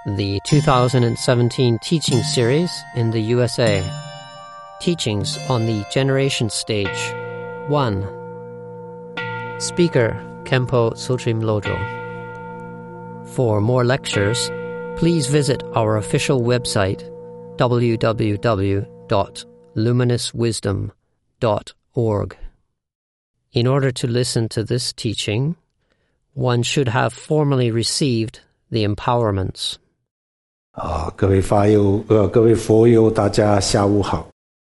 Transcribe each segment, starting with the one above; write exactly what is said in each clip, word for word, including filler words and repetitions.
the two thousand seventeen teaching series in the U S A. Teachings on the Generation Stage. one. Speaker Khenpo Tsultrim Lodro. For more lectures, please visit our official website w w w dot luminous wisdom dot org. In order to listen to this teaching, one should have formally received the empowerments. 啊，各位法友，呃，各位佛友，大家下午好。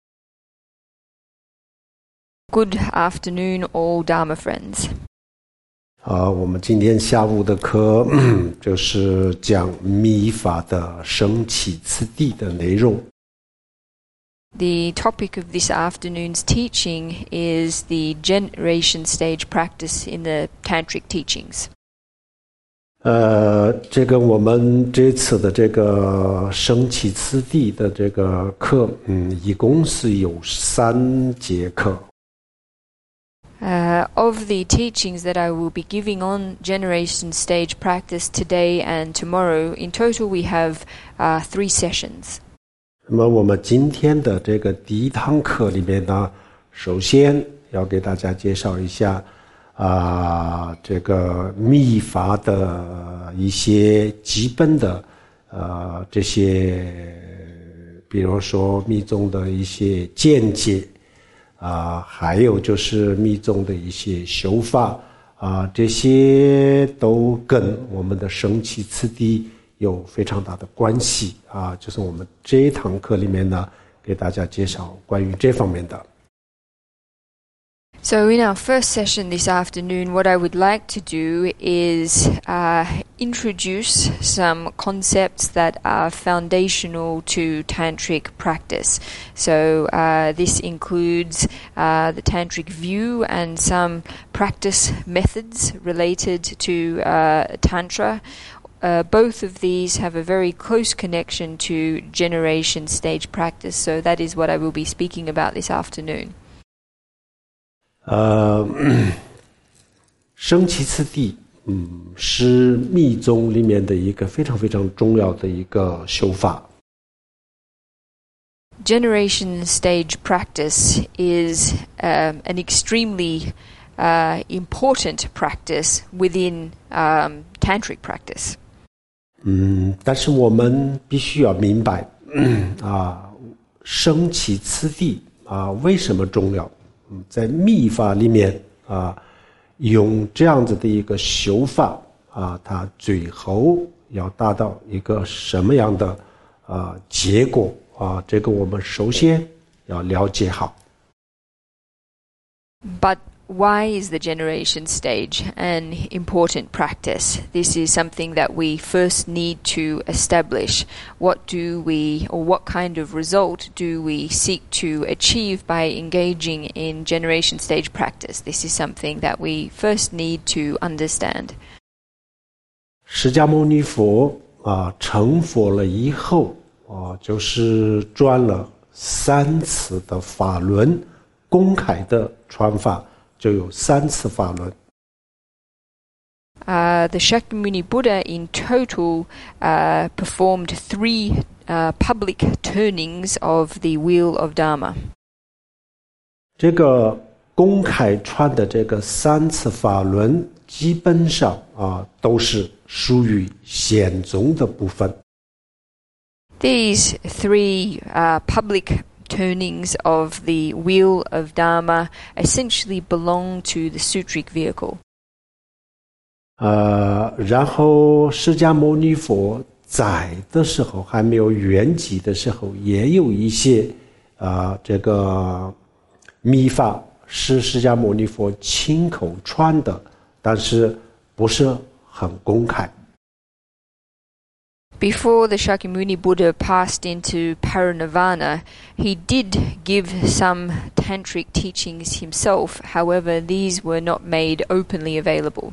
Good afternoon, all Dharma friends. 啊，我们今天下午的课就是讲密法的升起次第的内容。 The topic of this afternoon's teaching is the generation stage practice in the Tantric teachings. 呃，这个我们这次的这个升起次第的这个课，嗯，一共是有三节课。 Uh, of the teachings that I will be giving on generation stage practice today and tomorrow, in total we have uh, three sessions. 那么我们今天的这个第一堂课里面呢，首先要给大家介绍一下啊、呃，这个密法的一些基本的呃这些，比如说密宗的一些见解啊、呃，还有就是密宗的一些修法啊、呃，这些都跟我们的升起次第有非常大的关系啊，就是我们这一堂课里面呢，给大家介绍关于这方面的。 So in our first session this afternoon, what I would like to do is uh, introduce some concepts that are foundational to Tantric practice. So uh, this includes uh, the Tantric view and some practice methods related to uh, Tantra. Uh, both of these have a very close connection to generation stage practice, so that is what I will be speaking about this afternoon. 呃，升起次第，嗯，是密宗里面的一个非常非常重要的一个修法。 Generation stage practice is um, an extremely uh, important practice within um, Tantric practice. 嗯，但是我们必须要明白，嗯、啊，升起次第啊，为什么重要？嗯，在密法里面啊，用这样子的一个修法啊，它最后要达到一个什么样的啊结果啊？这个我们首先要了解好。 But why is the generation stage an important practice? This is something that we first need to establish. What do we, or what kind of result do we seek to achieve by engaging in generation stage practice? This is something that we first need to understand. 释迦牟尼佛啊，成佛了以后啊，就是转了三次的法轮，公开的传法。就有三次法轮。 Uh, the Shakyamuni Buddha in total uh, performed three uh, public turnings of the wheel of Dharma. 这个公开传的这个三次法轮，基本上啊都是属于显宗的部分。 These three uh, public turnings of the wheel of Dharma essentially belong to the Sutric vehicle. 呃，然后释迦牟尼佛在的时候，还没有圆寂的时候，也有一些啊、呃、这个密法是释迦牟尼佛亲口传的，但是不是很公开。 Before the Shakyamuni Buddha passed into parinirvana, he did give some tantric teachings himself. However, these were not made openly available.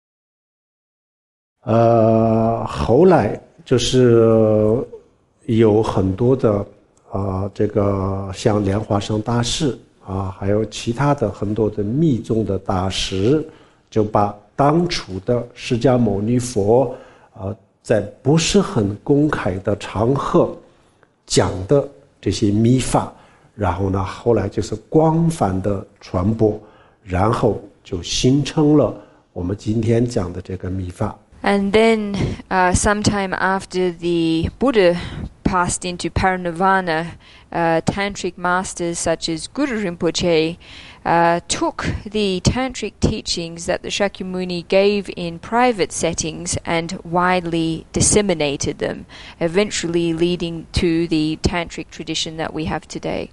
呃，后来就是有很多的啊、呃，这个像莲花生大师啊，还有其他的很多的密宗的大师，就把当初的释迦牟尼佛啊、呃、 在不是很公开的场合讲的这些秘法，然后呢，后来就是广泛的传播，然后就形成了我们今天讲的这个秘法。 And then, uh, sometime after the Buddha passed into parinirvana, uh, tantric masters such as Guru Rinpoche uh, took the tantric teachings that the Shakyamuni gave in private settings and widely disseminated them, eventually leading to the tantric tradition that we have today.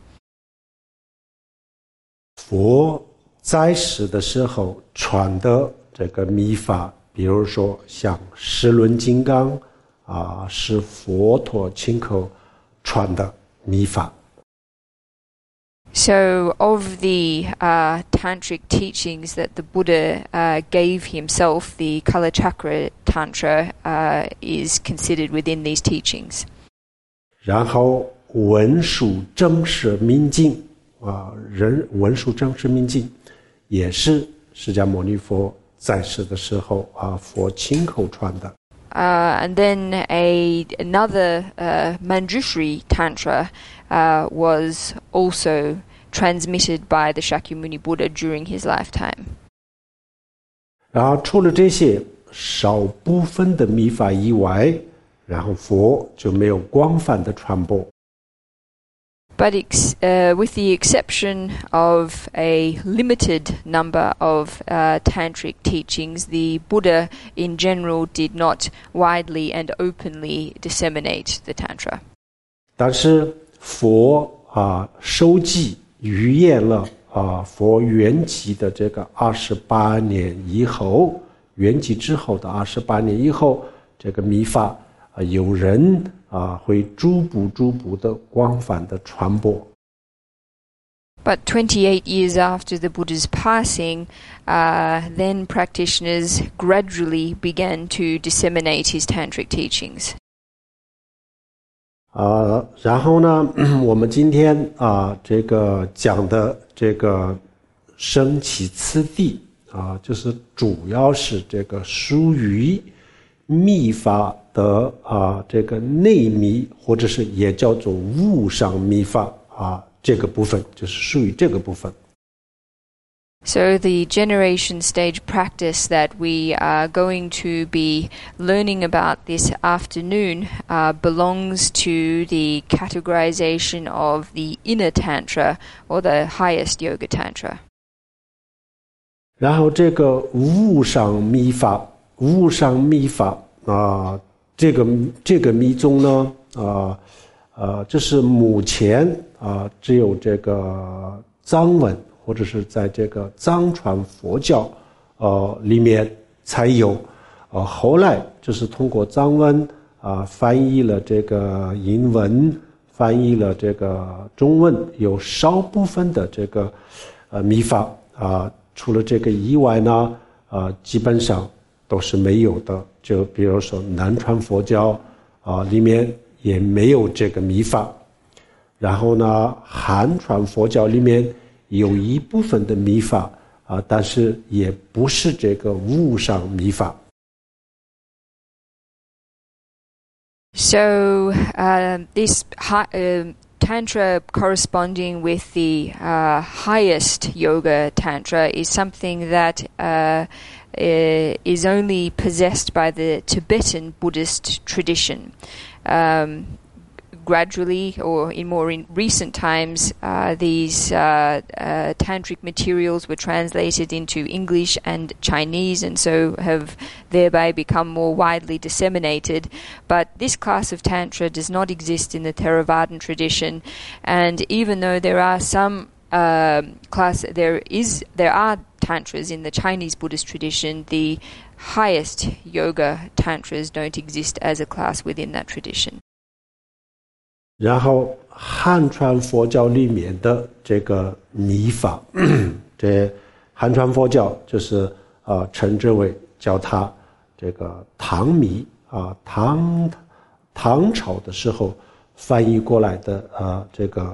佛在世的时候传的这个秘法，比如说像十轮金刚啊，是佛陀亲口传的秘法。 So, of the uh, tantric teachings that the Buddha uh, gave himself, the Kalachakra Tantra uh, is considered within these teachings. 然后文殊正式明经啊，人文殊正式明经也是释迦牟尼佛在世的时候啊，佛亲口传的。 Uh, and then a another uh, Manjushri Tantra uh, was also transmitted by the Shakyamuni Buddha during his lifetime. 然后除了这些少部分的秘法以外，然后佛就没有广泛的传播。 But ex- uh, with the exception of a limited number of uh, tantric teachings, the Buddha in general did not widely and openly disseminate the tantra. 但是佛啊收集预言了啊佛圆寂的这个二十八年以后，圆寂之后的二十八年以后，这个秘法啊有人啊会逐步逐步的广泛的传播。 But twenty-eight years after the Buddha's passing, uh, then practitioners gradually began to disseminate his tantric teachings. 啊，然后呢，我们今天啊，这个讲的这个升起次第啊，就是主要是这个属于密法的啊，这个内密，或者是也叫做无上密法啊，这个部分就是属于这个部分。 So the generation stage practice that we are going to be learning about this afternoon uh, belongs to the categorization of the inner tantra or the highest yoga tantra. 然后这个无上密法，无上密法啊，这个这个密宗呢啊呃，这是目前啊只有这个藏文。或者是在这个藏传佛教呃里面才有，呃后来就是通过藏文啊、呃、翻译了这个英文，翻译了这个中文，有少部分的这个呃密法啊、呃，除了这个以外呢，啊、呃、基本上都是没有的。就比如说南传佛教啊、呃、里面也没有这个密法，然后呢汉传佛教里面。有一部分的密法啊，但是也不是这个无上密法。 So uh, this hi- uh, tantra corresponding with the uh, highest yoga tantra is something that uh, is only possessed by the Tibetan Buddhist tradition. Um, Gradually, or in more in recent times, uh, these uh, uh, tantric materials were translated into English and Chinese, and so have thereby become more widely disseminated. But this class of tantra does not exist in the Theravadan tradition, and even though there are some uh, class, there is there are tantras in the Chinese Buddhist tradition, the highest yoga tantras don't exist as a class within that tradition. 然后汉传佛教里面的这个密法，这汉传佛教就是呃称之为叫它这个唐密啊，唐唐朝的时候翻译过来的呃这个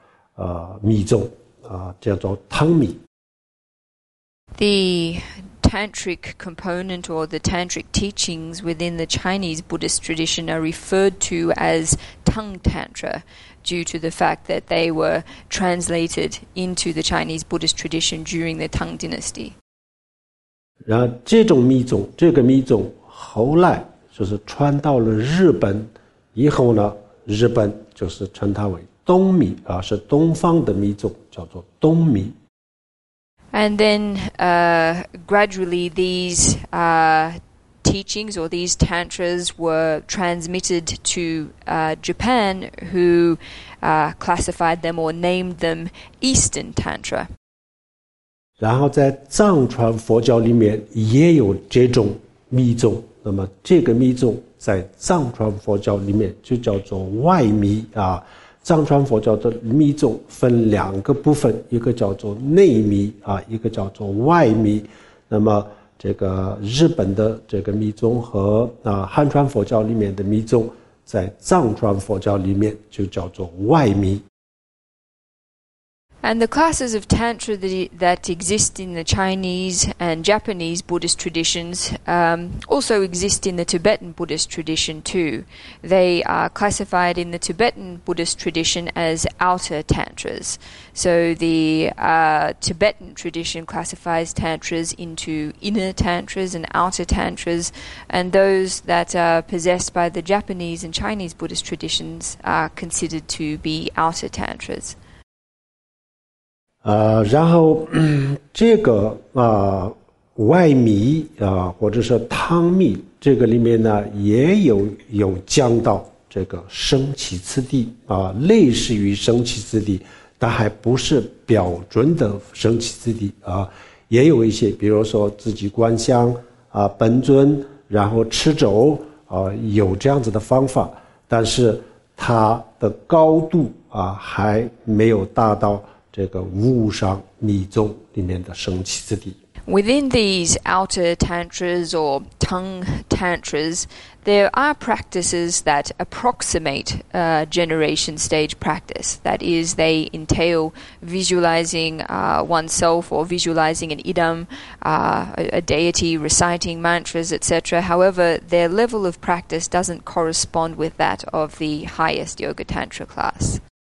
呃密宗啊，叫做唐密。 The tantric component or the tantric teachings within the Chinese Buddhist tradition are referred to as Tang Tantra due to the fact that they were translated into the Chinese Buddhist tradition during the Tang Dynasty. 然后这种密宗，这个密宗后来就是传到了日本以后呢，日本就是称它为东密啊，是东方的密宗，叫做东密。 And then uh, gradually these uh, teachings or these tantras were transmitted to uh, Japan, who uh, classified them or named them Eastern Tantra. 然后在藏传佛教里面也有这种密宗，那么这个密宗在藏传佛教里面就叫做外密啊。藏传佛教的密宗分两个部分，一个叫做内密啊，一个叫做外密。那么这个日本的这个密宗和啊汉传佛教里面的密宗，在藏传佛教里面就叫做外密。 And the classes of Tantra that, that exist in the Chinese and Japanese Buddhist traditions um, also exist in the Tibetan Buddhist tradition too. They are classified in the Tibetan Buddhist tradition as outer Tantras. So the uh, Tibetan tradition classifies Tantras into inner Tantras and outer Tantras, and those that are possessed by the Japanese and Chinese Buddhist traditions are considered to be outer Tantras. 呃，然后这个啊、呃、外密啊、呃、或者是汤密，这个里面呢也有有讲到这个生起次第啊、呃，类似于生起次第，但还不是标准的生起次第啊、呃，也有一些，比如说自己观想啊、呃、本尊，然后持咒啊、呃，有这样子的方法，但是它的高度啊、呃、还没有达到这个无上密宗里面的生起次第。 Within these outer tantras or tongue tantras, there are practices that approximate uh, generation stage practice. That is, they entail visualizing uh, oneself or visualizing an idam, uh, a, a deity, reciting mantras, et cetera. However, their level of practice doesn't correspond with that of the highest Yoga Tantra class.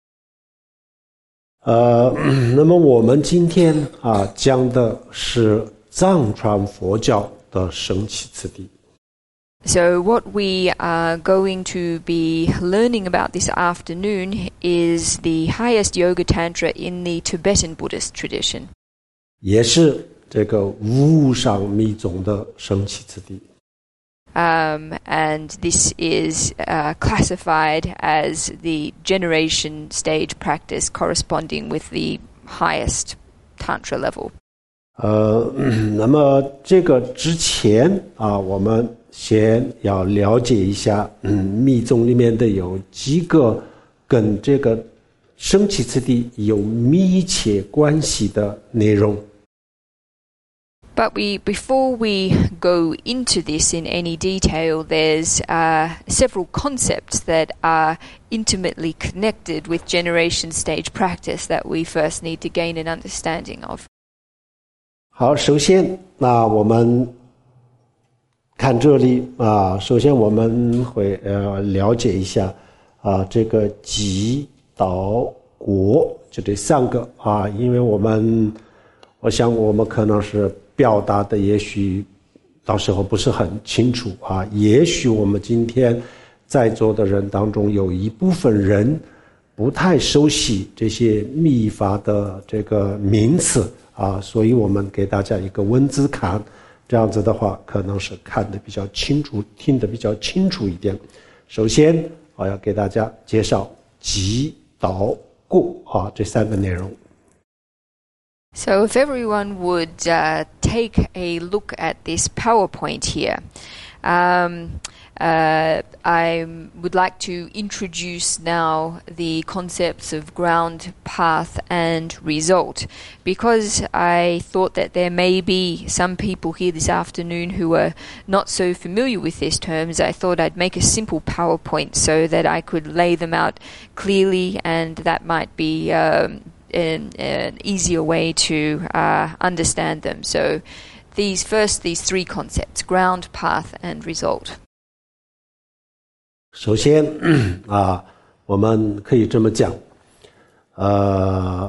呃，那么我们今天啊讲的是藏传佛教的生起次第。 So what we are going to be learning about this afternoon is the highest Yoga Tantra in the Tibetan Buddhist tradition. 也是这个无上密宗的生起次第。 Um, and this is uh, classified as the generation stage practice corresponding with the highest Tantra level. 呃，那么这个之前啊，我们先要了解一下，嗯，密宗里面的有几个跟这个生起次第有密切关系的内容。 But we, before we go into this in any detail, there's uh, several concepts that are intimately connected with generation stage practice that we first need to gain an understanding of. 好，首先，那我们看这里啊，首先我们会呃了解一下啊这个极道国就这三个啊，因为我们我想我们可能是表达的也许到时候不是很清楚啊，也许我们今天在座的人当中有一部分人不太熟悉这些密法的这个名词啊，所以我们给大家一个文字看，这样子的话可能是看得比较清楚，听得比较清楚一点。首先我要给大家介绍极道国啊这三个内容。 So if everyone would uh, take a look at this PowerPoint here, um, uh, I would like to introduce now the concepts of ground, path, and result, because I thought that there may be some people here this afternoon who are not so familiar with these terms. I thought I'd make a simple PowerPoint so that I could lay them out clearly, and that might be um, An, an easier way to uh, understand them. So these first these three concepts: ground, path, and result. 首先啊，我们可以这么讲，呃，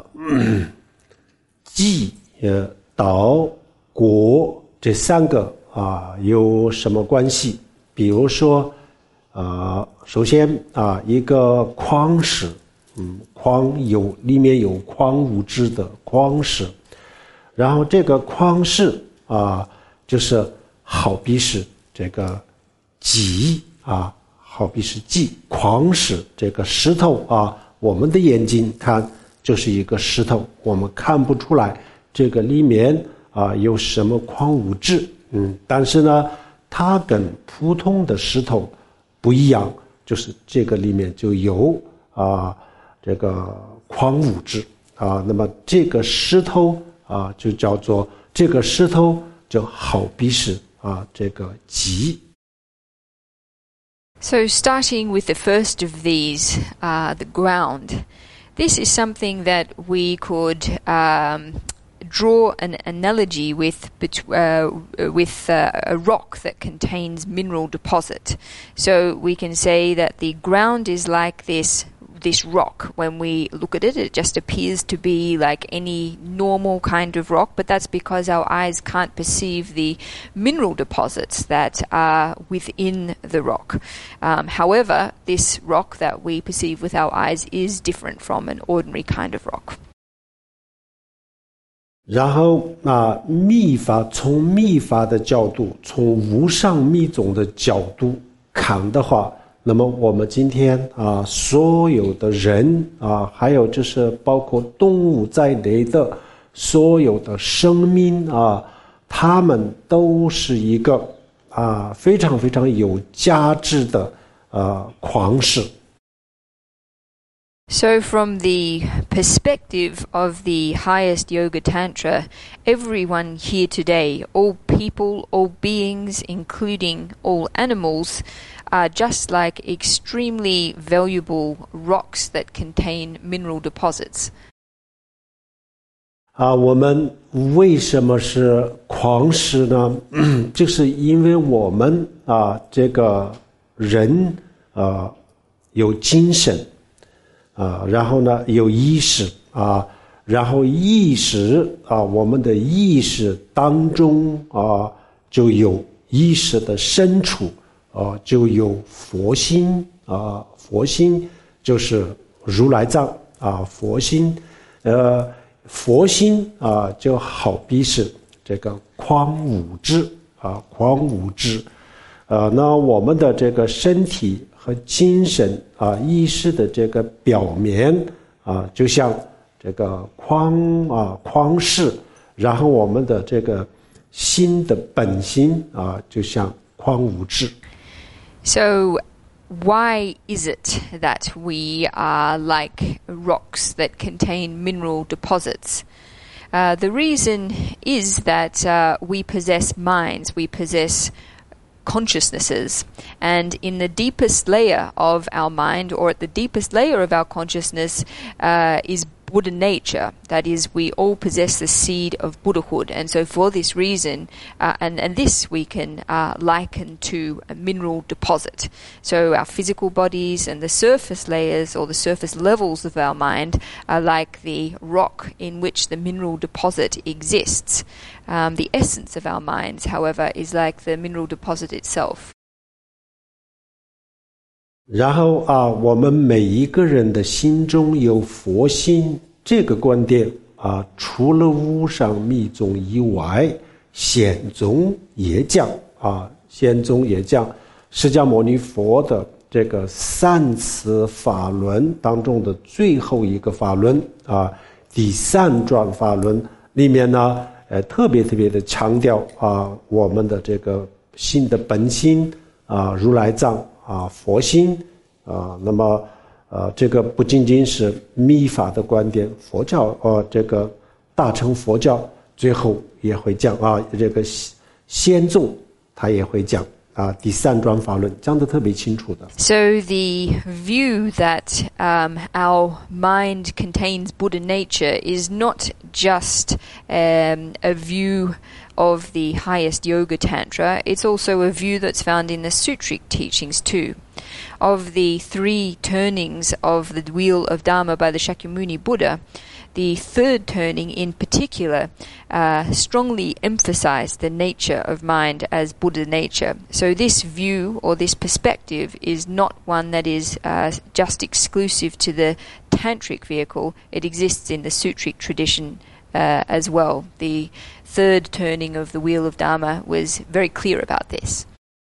记、呃、导、果这三个啊有什么关系？比如说，呃，首先啊，一个矿石，嗯，矿有里面有矿物质的矿石，然后这个矿石啊，就是好比是这个锑啊，好比是锑，矿石这个石头啊，我们的眼睛看就是一个石头，我们看不出来这个里面啊有什么矿物质，嗯，但是呢，它跟普通的石头不一样，就是这个里面就有啊这个矿物质啊，那么这个石头啊就叫做这个石头就好比是啊这个锑。 So starting with the first of these, uh, the ground, this is something that we could um, draw an analogy with uh, with uh, a rock that contains mineral deposit. So we can say that the ground is like this this rock. When we look at it, it just appears to be like any normal kind of rock, but that's because our eyes can't perceive the mineral deposits that are within the rock. Um, however, this rock that we perceive with our eyes is different from an ordinary kind of rock. 然后啊，密法从密法的角度，从无上密宗的角度看的话，那么我们今天啊，所有的人啊，还有就是包括动物在内的所有的生命啊，他们都是一个啊非常非常有价值的啊矿石。 So from the perspective of the highest Yoga Tantra, everyone here today, all people, all beings, including all animals, are just like extremely valuable rocks that contain mineral deposits. 啊，我们为什么是矿石呢？就是因为我们啊，这个人啊有精神。啊，然后呢，有意识啊，然后意识啊，我们的意识当中啊，就有意识的深处啊，就有佛心啊，佛心就是如来藏啊，佛心，呃，佛心啊，就好比是这个矿物质啊，矿物质，呃，那我们的这个身体和精神啊，意识的这个表面啊，就像这个矿啊矿石，然后我们的这个心的本心啊，就像矿物质。 So why is it that we are like rocks that contain mineral deposits? Uh, the reason is that uh, we possess minds, we possess consciousnesses, and in the deepest layer of our mind, or at the deepest layer of our consciousness, uh, is Buddha nature. That is, we all possess the seed of Buddhahood, and so for this reason, uh, and, and this we can uh, liken to a mineral deposit. So our physical bodies and the surface layers or the surface levels of our mind are like the rock in which the mineral deposit exists. Um, the essence of our minds, however, is like the mineral deposit itself. 然后啊，我们每一个人的心中有佛心这个观点啊，除了无上密宗以外，显宗也讲啊，显宗也讲释迦牟尼佛的这个三次法轮当中的最后一个法轮啊，第三转法轮里面呢。呃，特别特别的强调啊，我们的这个心的本心啊，如来藏啊，佛心啊，那么呃，这个不仅仅是密法的观点，佛教呃，这个大乘佛教最后也会讲啊，这个仙宗他也会讲啊，第三转法轮讲得特别清楚的。 So the view that um, our mind contains Buddha nature is not just um, a view of the highest yoga tantra. It's also a view that's found in the sutric teachings too. Of the three turnings of the wheel of Dharma by the Shakyamuni Buddha, the third turning in particular uh, strongly emphasized the nature of mind as Buddha nature. So this view or this perspective is not one that is uh, just exclusive to the tantric vehicle. It exists in the sutric tradition uh, as well. The third turning of the wheel of Dharma was very clear about this.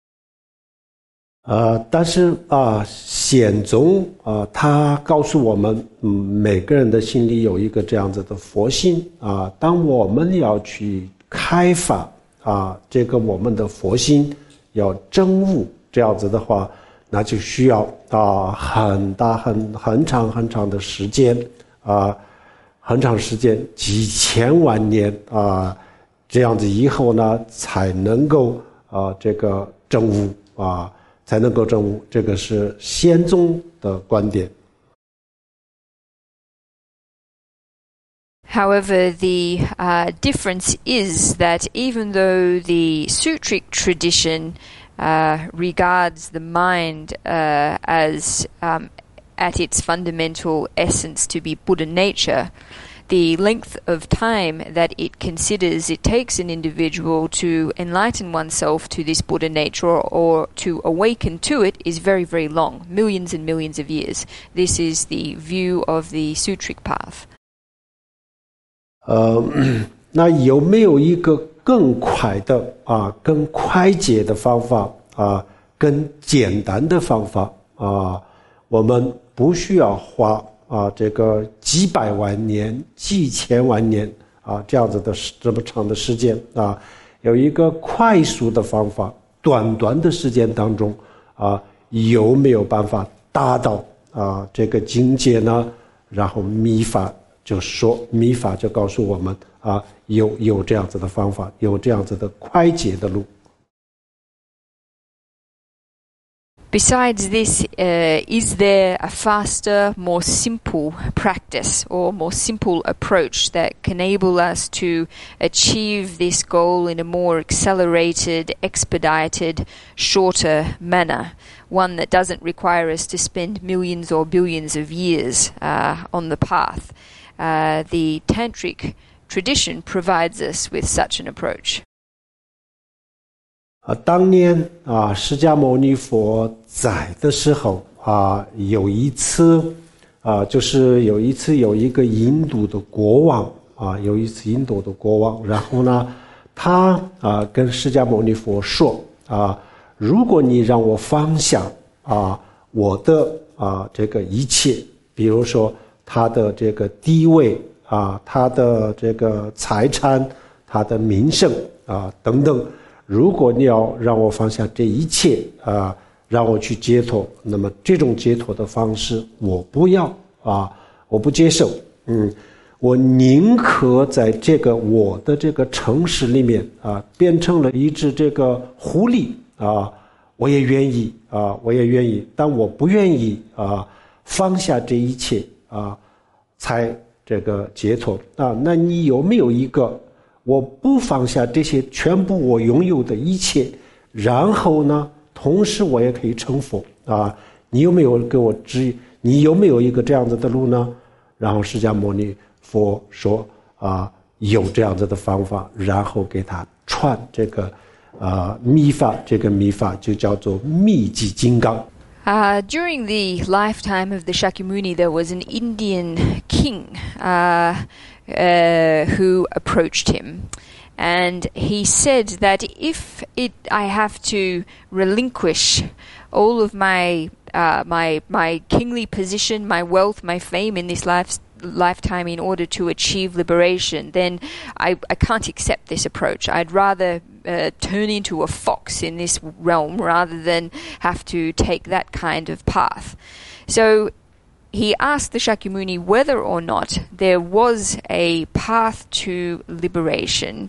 呃，但是啊，显宗啊，他告诉我们，嗯，每个人的心里有一个这样子的佛心啊。当我们要去开发啊，这个我们的佛心要证悟这样子的话，那就需要啊很大很很长很长的时间啊，很长时间几千万年啊，这样子以后呢，才能够啊这个证悟啊。才能够证悟，这个是先宗的观点。 However, the uh, difference is that even though the sutric tradition uh, regards the mind uh, as um, at its fundamental essence to be Buddha nature, the length of time that it considers it takes an individual to enlighten oneself to this Buddha nature or, or to awaken to it is very, very long, millions and millions of years. This is the view of the sutric path. 呃，那有没有一个更快的啊、更快捷的方法啊、更简单的方法啊？我们不需要花。啊，这个几百万年、几千万年啊，这样子的这么长的时间啊，有一个快速的方法，短短的时间当中啊，有没有办法达到啊这个境界呢？然后密法就说，密法就告诉我们啊，有有这样子的方法，有这样子的快捷的路。 Besides this, uh, is there a faster, more simple practice or more simple approach that can enable us to achieve this goal in a more accelerated, expedited, shorter manner? One that doesn't require us to spend millions or billions of years uh, on the path. Uh, the Tantric tradition provides us with such an approach. 啊，当年啊，释迦牟尼佛在的时候啊，有一次啊，就是有一次有一个印度的国王啊，有一次印度的国王，然后呢，他啊跟释迦牟尼佛说啊，如果你让我放下啊我的啊这个一切，比如说他的这个地位啊，他的这个财产，他的名声啊等等。如果你要让我放下这一切啊，让我去解脱，那么这种解脱的方式我不要啊，我不接受。嗯，我宁可在这个我的这个城市里面啊，变成了一只这个狐狸啊，我也愿意啊，我也愿意，但我不愿意啊放下这一切啊，才这个解脱啊。那你有没有一个？我不放下这些全部我拥有的一切，然后呢，同时我也可以成佛啊！你有没有给我指引？你有没有一个这样子的路呢？然后释迦牟尼佛说啊，有这样子的方法，然后给他传这个啊密法，这个密法就叫做密集金刚。 Uh, during the lifetime of the Shakyamuni, there was an Indian king uh, uh, who approached him. And he said that if it, I have to relinquish all of my uh, my my kingly position, my wealth, my fame in this life, lifetime in order to achieve liberation, then I, I can't accept this approach. I'd rather uh, turn into a fox in this realm rather than have to take that kind of path. So he asked the Shakyamuni whether or not there was a path to liberation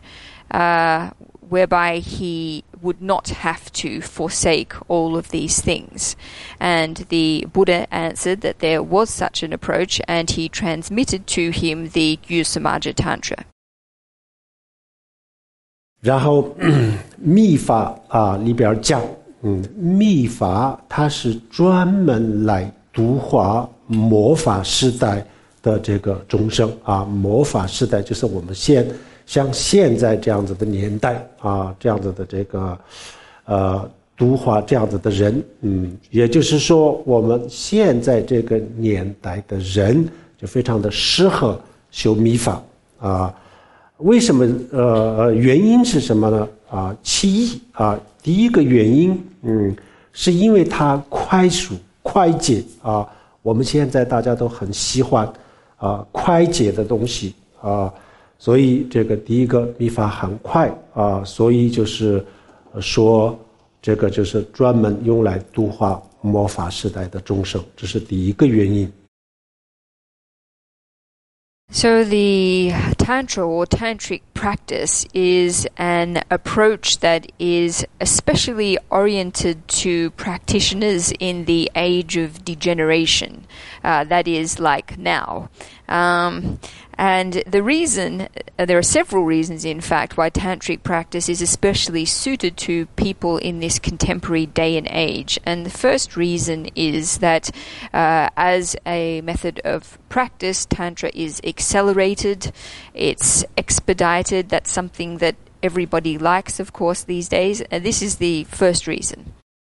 uh, whereby he would not have to forsake all of these things. And the Buddha answered that there was such an approach, and he transmitted to him the Gyur Samaja Tantra. 然后密法啊里边讲，嗯，密法它是专门来度化末法时代的这个众生啊，末法时代就是我们现像现在这样子的年代啊，这样子的这个呃度化这样子的人，嗯，也就是说我们现在这个年代的人就非常的适合修密法啊。为什么？呃，原因是什么呢？啊，其一啊，第一个原因，嗯，是因为它快速、快捷啊。我们现在大家都很喜欢啊快捷的东西啊，所以这个第一个密法很快啊，所以就是说这个就是专门用来度化末法时代的众生，这是第一个原因。 So the Tantra or Tantric practice is an approach that is especially oriented to practitioners in the age of degeneration, uh, that is like now. Um, and the reason, uh, there are several reasons in fact why Tantric practice is especially suited to people in this contemporary day and age. And the first reason is that uh, as a method of practice, Tantra is accelerated, it's expedited. That's something that everybody likes, of course, these days. And this is the first reason.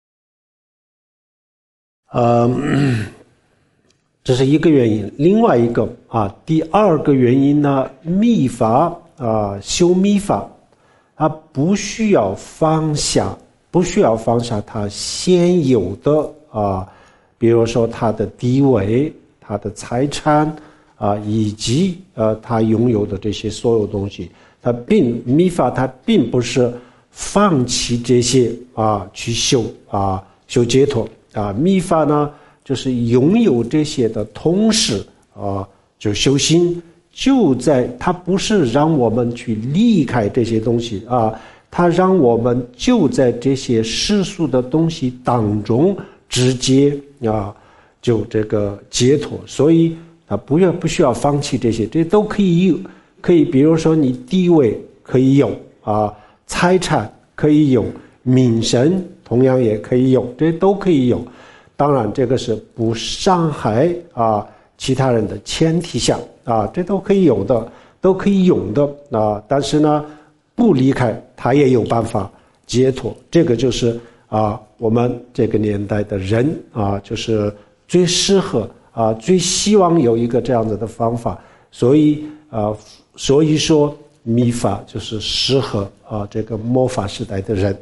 Um 这是一个原因，另外一个啊，第二个原因呢，密法啊，修密法，它不需要放下，不需要放下它现有的啊，比如说它的地位、它的财产啊，以及呃，它拥有的这些所有东西，它并密法它并不是放弃这些啊，去修啊，修解脱啊，密法呢。就是拥有这些的同时啊，就修心就在它不是让我们去离开这些东西啊，它让我们就在这些世俗的东西当中直接啊就这个解脱，所以它不要不需要放弃这些，这都可以有，可以比如说你地位可以有啊，财产可以有，名声同样也可以有，这都可以有。当然这个是不伤害啊其他人的前提下啊，这都可以有的，都可以有的啊，但是呢不离开他也有办法解脱，这个就是啊我们这个年代的人啊就是最适合啊最希望有一个这样子的方法，所以啊所以说密法就是适合啊这个末法时代的人。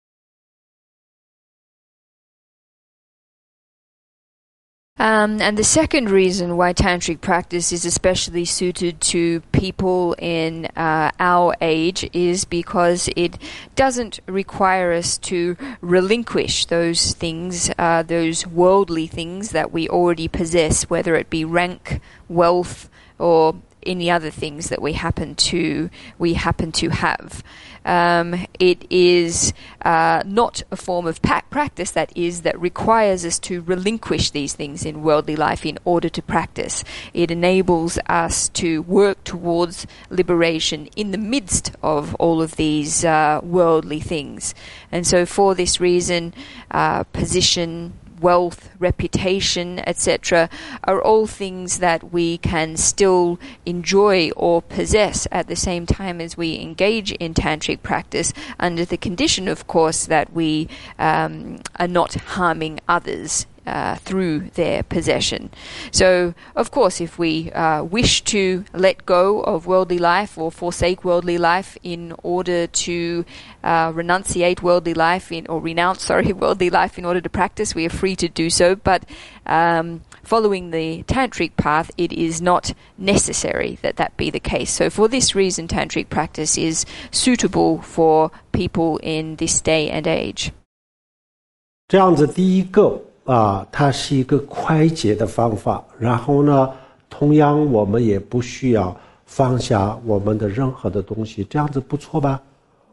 Um, and the second reason why Tantric practice is especially suited to people in uh, our age is because it doesn't require us to relinquish those things, uh, those worldly things that we already possess, whether it be rank, wealth, or any other things that we happen to we happen to have. Um, it is uh, not a form of pa- practice, that is, that requires us to relinquish these things in worldly life in order to practice. It enables us to work towards liberation in the midst of all of these uh, worldly things. And so for this reason, uh, position, wealth, reputation, et cetera are all things that we can still enjoy or possess at the same time as we engage in tantric practice, under the condition, of course, that we um, are not harming others Uh, through their possession. So, of course, if we uh, wish to let go of worldly life or forsake worldly life in order to uh, renunciate worldly life in, or renounce, sorry, worldly life in order to practice, we are free to do so. But um, following the tantric path, it is not necessary that that be the case. So, for this reason, tantric practice is suitable for people in this day and age. 这样子，第一个。啊，它是一个快捷的方法，然后呢，同样我们也不需要放下我们的任何的东西，这样子不错吧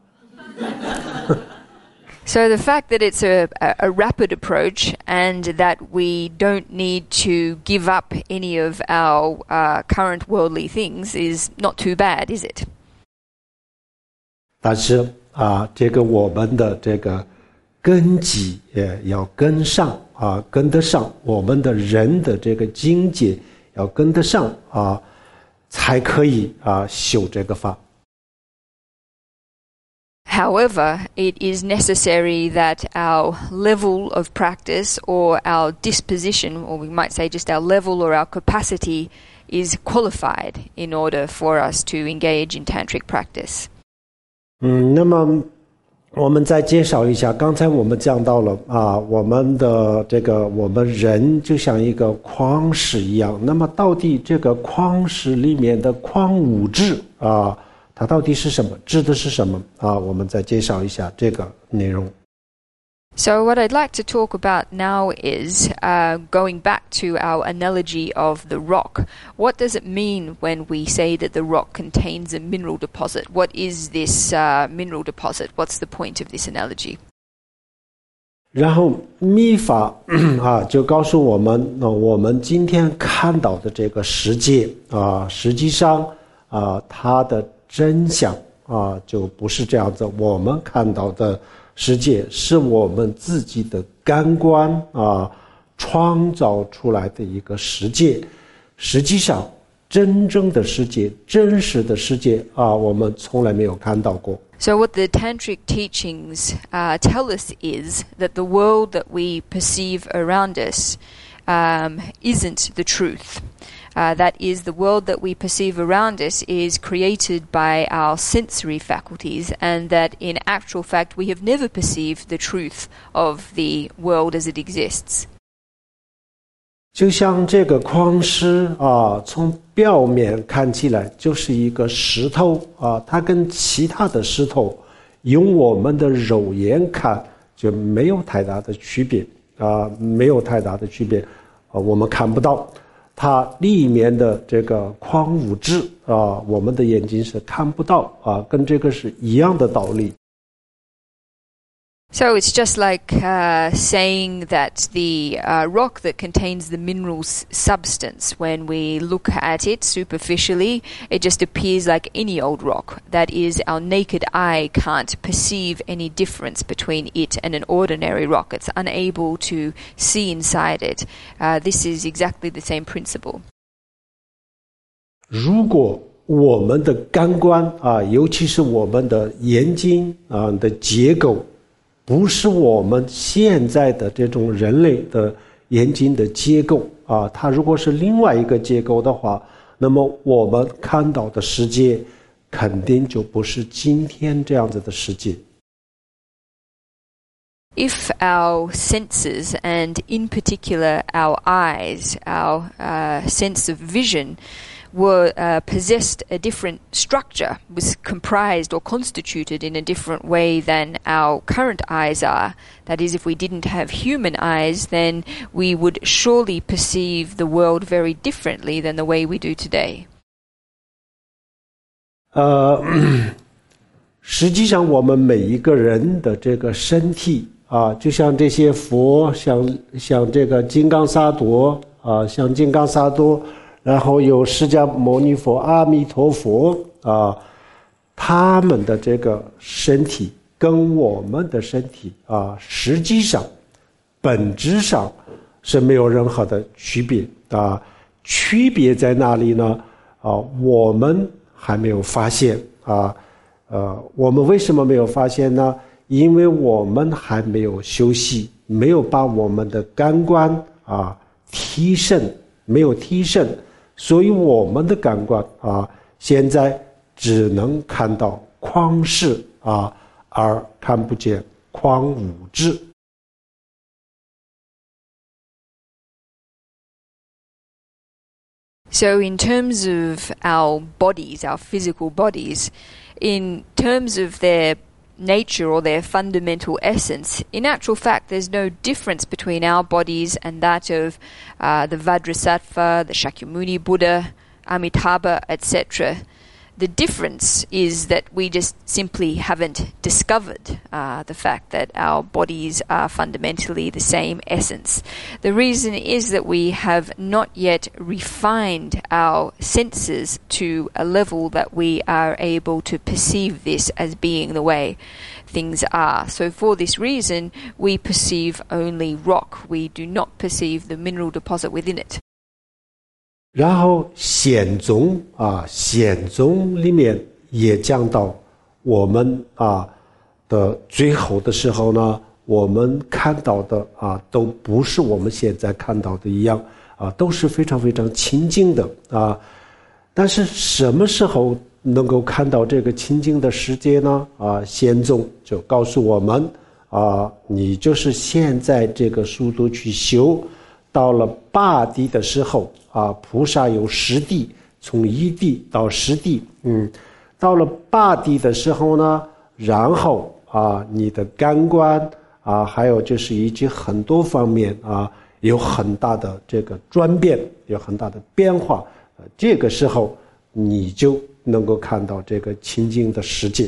So the fact that it's a, a rapid approach and that we don't need to give up any of our uh, current worldly things is not too bad, is it? 但是啊，这个我们的这个根基也要跟上啊，跟得上我们的人的这个境界要跟得上啊，才可以啊修这个法。 However, it is necessary that our level of practice or our disposition, or we might say just our level or our capacity, is qualified in order for us to engage in tantric practice. 嗯，那么我们再介绍一下，刚才我们讲到了啊，我们的这个我们人就像一个矿石一样，那么到底这个矿石里面的矿物质啊，它到底是什么？指的是什么啊？我们再介绍一下这个内容。 So what I'd like to talk about now is uh, going back to our analogy of the rock. What does it mean when we say that the rock contains a mineral deposit? What is this uh, mineral deposit? What's the point of this analogy? 然后密法啊，就告诉我们，呃，我们今天看到的这个世界啊，实际上啊，它的真相啊，就不是这样子。我们看到的世界是我们自己的感官啊创造出来的一个世界。实际上，真正的世界、真实的世界啊，我们从来没有看到过。 So what the tantric teachings uh, tell us is that the world that we perceive around us um, isn't the truth. Uh, that is, the world that we perceive around us is created by our sensory faculties, and that in actual fact we have never perceived the truth of the world as it exists. 就像这个矿石啊，从表面看起来就是一个石头啊，它跟其他的石头用我们的肉眼看就没有太大的区别啊，没有太大的区别啊，我们看不到它里面的这个矿物质啊，我们的眼睛是看不到啊，跟这个是一样的道理。 So it's just like uh, saying that the uh, rock that contains the mineral substance, when we look at it superficially, it just appears like any old rock. That is, our naked eye can't perceive any difference between it and an ordinary rock. It's unable to see inside it. Uh, this is exactly the same principle. 如果我们的感官啊，尤其是我们的眼睛啊的结构，不是我们现在的这种人类的眼睛的结构啊，它如果是另外一个结构的话，那么我们看到的世界肯定就不是今天这样子的世界。 If our senses, and in particular our eyes, our uh, sense of vision, were uh, possessed a different structure, was comprised or constituted in a different way than our current eyes are. That is, if we didn't have human eyes, then we would surely perceive the world very differently than the way we do today. 呃，实际上我们每一个人的这个身体啊，就像这些佛，像像这个金刚萨埵啊，像金刚萨埵。然后有释迦牟尼佛、阿弥陀佛啊，他们的这个身体跟我们的身体啊，实际上本质上是没有任何的区别啊。区别在哪里呢？啊，我们还没有发现啊。呃，我们为什么没有发现呢？因为我们还没有休息，没有把我们的感官啊提升，没有提升。所以我们的感官啊，现在只能看到矿石啊，而看不见矿物质。 So in terms of our bodies, our physical bodies, in terms of their nature or their fundamental essence, in actual fact there's no difference between our bodies and that of uh, the Vajrasattva, the Shakyamuni Buddha, Amitabha, et cetera. The difference is that we just simply haven't discovered uh, the fact that our bodies are fundamentally the same essence. The reason is that we have not yet refined our senses to a level that we are able to perceive this as being the way things are. So for this reason, we perceive only rock. We do not perceive the mineral deposit within it. 然后显宗啊，显宗里面也讲到我们啊的最后的时候呢，我们看到的啊都不是我们现在看到的一样啊，都是非常非常清净的啊。但是什么时候能够看到这个清净的世界呢？啊，显宗就告诉我们啊，你就是现在这个速度去修，到了八地的时候。啊，菩萨有十地，从一地到十地，嗯，到了八地的时候呢，然后啊，你的感官啊，还有就是以及很多方面啊，有很大的这个转变，有很大的变化，呃，这个时候你就能够看到这个清净的世界。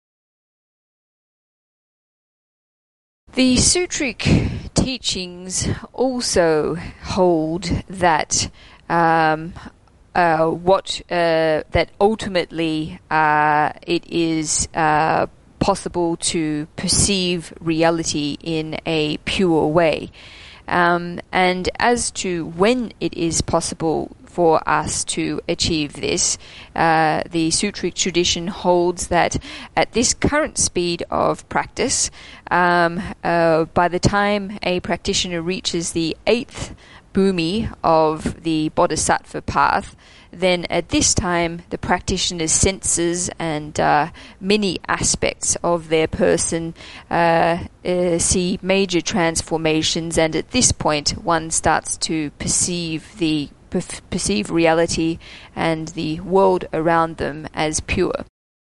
The Sutric teachings also hold that Um, uh, what uh, that ultimately uh, it is uh, possible to perceive reality in a pure way, um, and as to when it is possible for us to achieve this, uh, the Sutric tradition holds that at this current speed of practice, um, uh, by the time a practitioner reaches the eighth bhumi of the bodhisattva path, then at this time the practitioner's senses and uh, many aspects of their person uh, uh, see major transformations, and at this point one starts to perceive the per- perceive reality and the world around them as pure.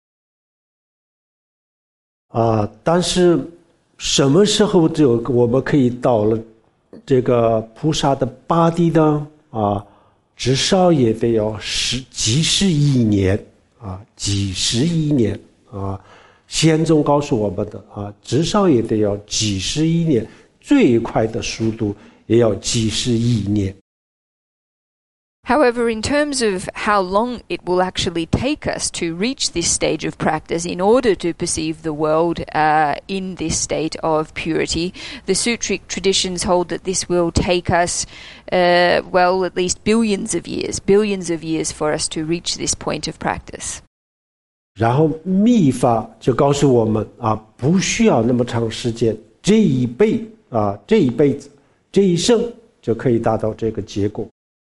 啊，但是什么时候就我们可以到了这个菩萨的八地呢？啊，至少也得要十几十亿年啊，几十亿年啊。显宗告诉我们的啊，至少也得要几十亿年，最快的速度也要几十亿年。 However, in terms of how long it will actually take us to reach this stage of practice in order to perceive the world uh, in this state of purity, the Sutric traditions hold that this will take us, uh, well, at least billions of years, billions of years for us to reach this point of practice. 然后密法就告诉我们啊，不需要那么长时间，这一辈啊，这一辈子，这一生就可以达到这个结果。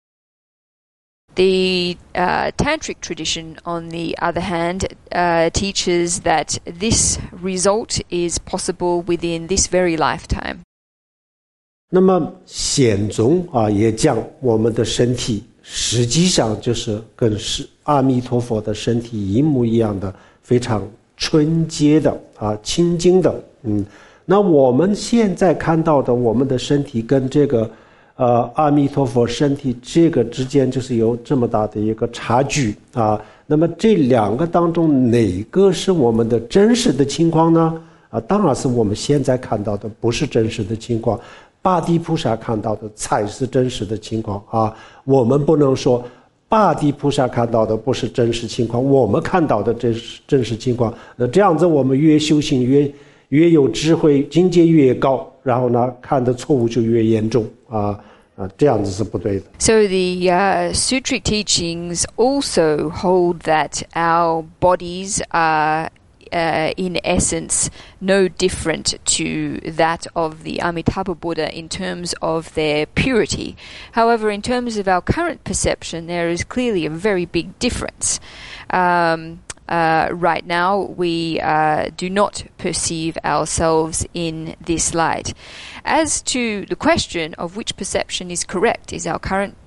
The uh, Tantric tradition, on the other hand, uh, teaches that this result is possible within this very lifetime. 那么显宗啊，也讲我们的身体实际上就是跟是阿弥陀佛的身体一模一样的，非常纯洁的啊，清净的。嗯，那我们现在看到的我们的身体跟这个。呃，阿弥陀佛身体这个之间就是有这么大的一个差距啊。那么这两个当中哪个是我们的真实的情况呢？啊，当然是我们现在看到的不是真实的情况，八地菩萨看到的才是真实的情况啊。我们不能说八地菩萨看到的不是真实情况，我们看到的真实真实情况。那这样子我们越修行越越有智慧，境界越高，然后呢看的错误就越严重啊。 So the uh, Sutric teachings also hold that our bodies are uh, in essence no different to that of the Amitabha Buddha in terms of their purity. However, in terms of our current perception, there is clearly a very big difference. Um, Uh, right now, we uh, do not perceive ourselves in this light. As to the question of which perception is correct, is our current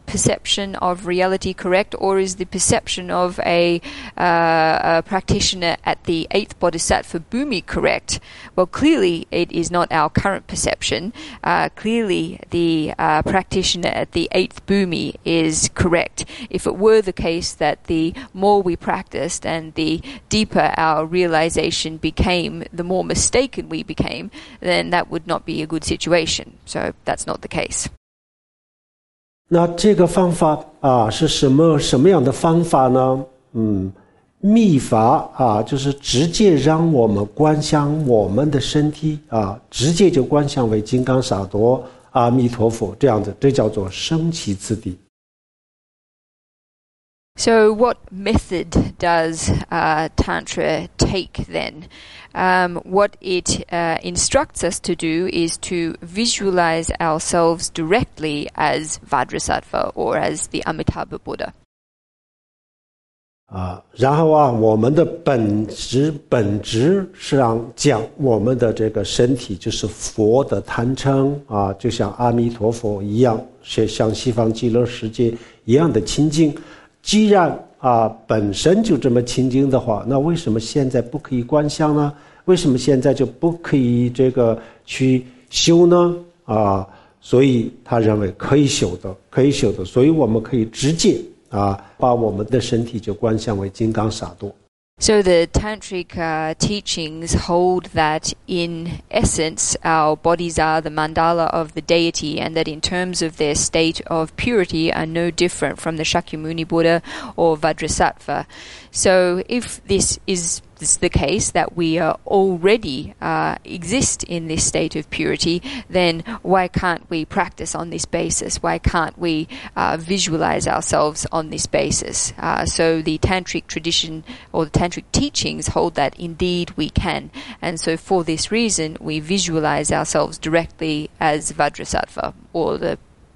perception of reality correct, or is the perception of a, uh, a practitioner at the eighth Bodhisattva Bhumi correct? Well, clearly it is not our current perception. Uh, clearly the uh, practitioner at the eighth Bhumi is correct. If it were the case that the more we practiced and the deeper our realization became, the more mistaken we became, then that would not be a good situation. So that's not the case. 那这个方法啊是什么什么样的方法呢？嗯，密法啊，就是直接让我们观想我们的身体啊，直接就观想为金刚萨埵阿弥陀佛这样子，这叫做升起次第。 So what method does uh, Tantra take then? Um, what it uh, instructs us to do is to visualize ourselves directly as Vajrasattva or as the Amitabha Buddha. 啊，然后啊，我们的本质本质是让讲我们的这个身体就是佛的贪嗔啊，就像阿弥陀佛一样，是像西方极乐世界一样的清净。既然啊本身就这么清净的话，那为什么现在不可以观想呢？为什么现在就不可以这个去修呢？啊，所以他认为可以修的，可以修的，所以我们可以直接啊把我们的身体就观想为金刚萨埵。 So the Tantric uh, teachings hold that in essence our bodies are the mandala of the deity, and that in terms of their state of purity are no different from the Shakyamuni Buddha or Vajrasattva. So if this is This is the case, that we are already uh, exist in this state of purity, then why can't we practice on this basis? Why can't we uh, visualize ourselves on this basis? Uh, so the Tantric tradition or the Tantric teachings hold that indeed we can. And so for this reason, we visualize ourselves directly as Vajrasattva or the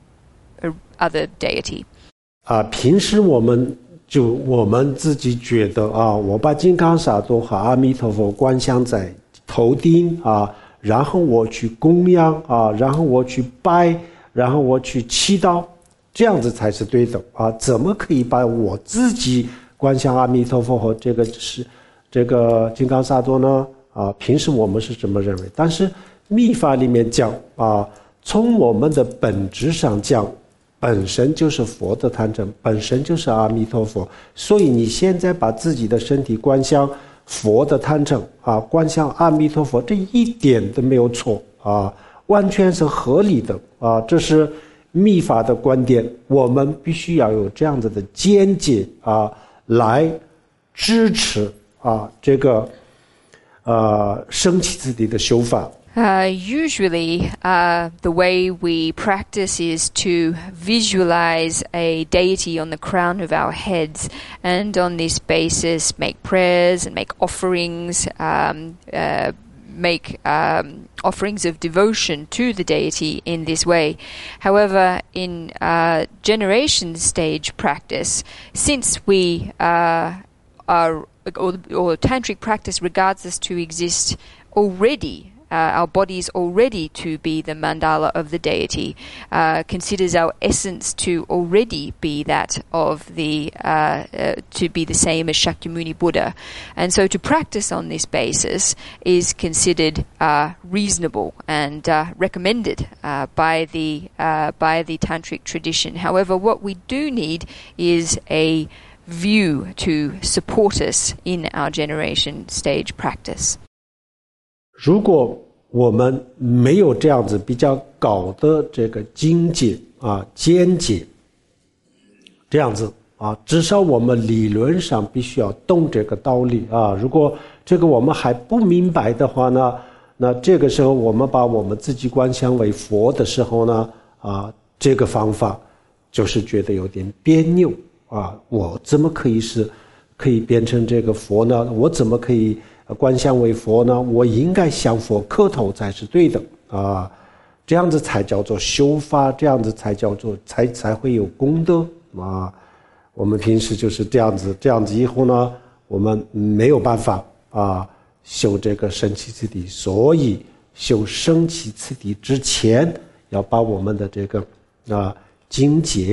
uh, other deity. 啊，平时我们就我们自己觉得啊，我把金刚萨埵和阿弥陀佛观想在头顶啊，然后我去供养啊，然后我去拜，然后我去祈祷，这样子才是对的啊！怎么可以把我自己观想阿弥陀佛和这个是这个金刚萨埵呢？啊，平时我们是这么认为，但是密法里面讲啊，从我们的本质上讲。本身就是佛的贪嗔，本身就是阿弥陀佛，所以你现在把自己的身体观想佛的贪嗔啊，观想阿弥陀佛，这一点都没有错啊，完全是合理的啊，这是密法的观点，我们必须要有这样子的见解啊，来支持啊这个呃升起自己的修法。 Uh, usually, uh, the way we practice is to visualize a deity on the crown of our heads, and on this basis make prayers and make offerings, um, uh, make um, offerings of devotion to the deity in this way. However, in uh, generation stage practice, since we uh, are, or, or tantric practice regards us to exist already, Uh, our bodies already to be the mandala of the deity, uh, considers our essence to already be that of the, uh, uh, to be the same as Shakyamuni Buddha. And so to practice on this basis is considered uh, reasonable and uh, recommended uh, by the, uh, by the Tantric tradition. However, what we do need is a view to support us in our generation stage practice. 如果我们没有这样子比较高的这个境界啊见解，这样子啊，至少我们理论上必须要懂这个道理啊。如果这个我们还不明白的话呢，那这个时候我们把我们自己观想为佛的时候呢，啊，这个方法就是觉得有点别扭啊。我怎么可以是可以变成这个佛呢？我怎么可以观想为佛呢？我应该向佛磕头才是对的啊，这样子才叫做修法，这样子才叫做才才会有功德啊。我们平时就是这样子，这样子以后呢，我们没有办法啊修这个升起次第，所以修升起次第之前，要把我们的这个啊境界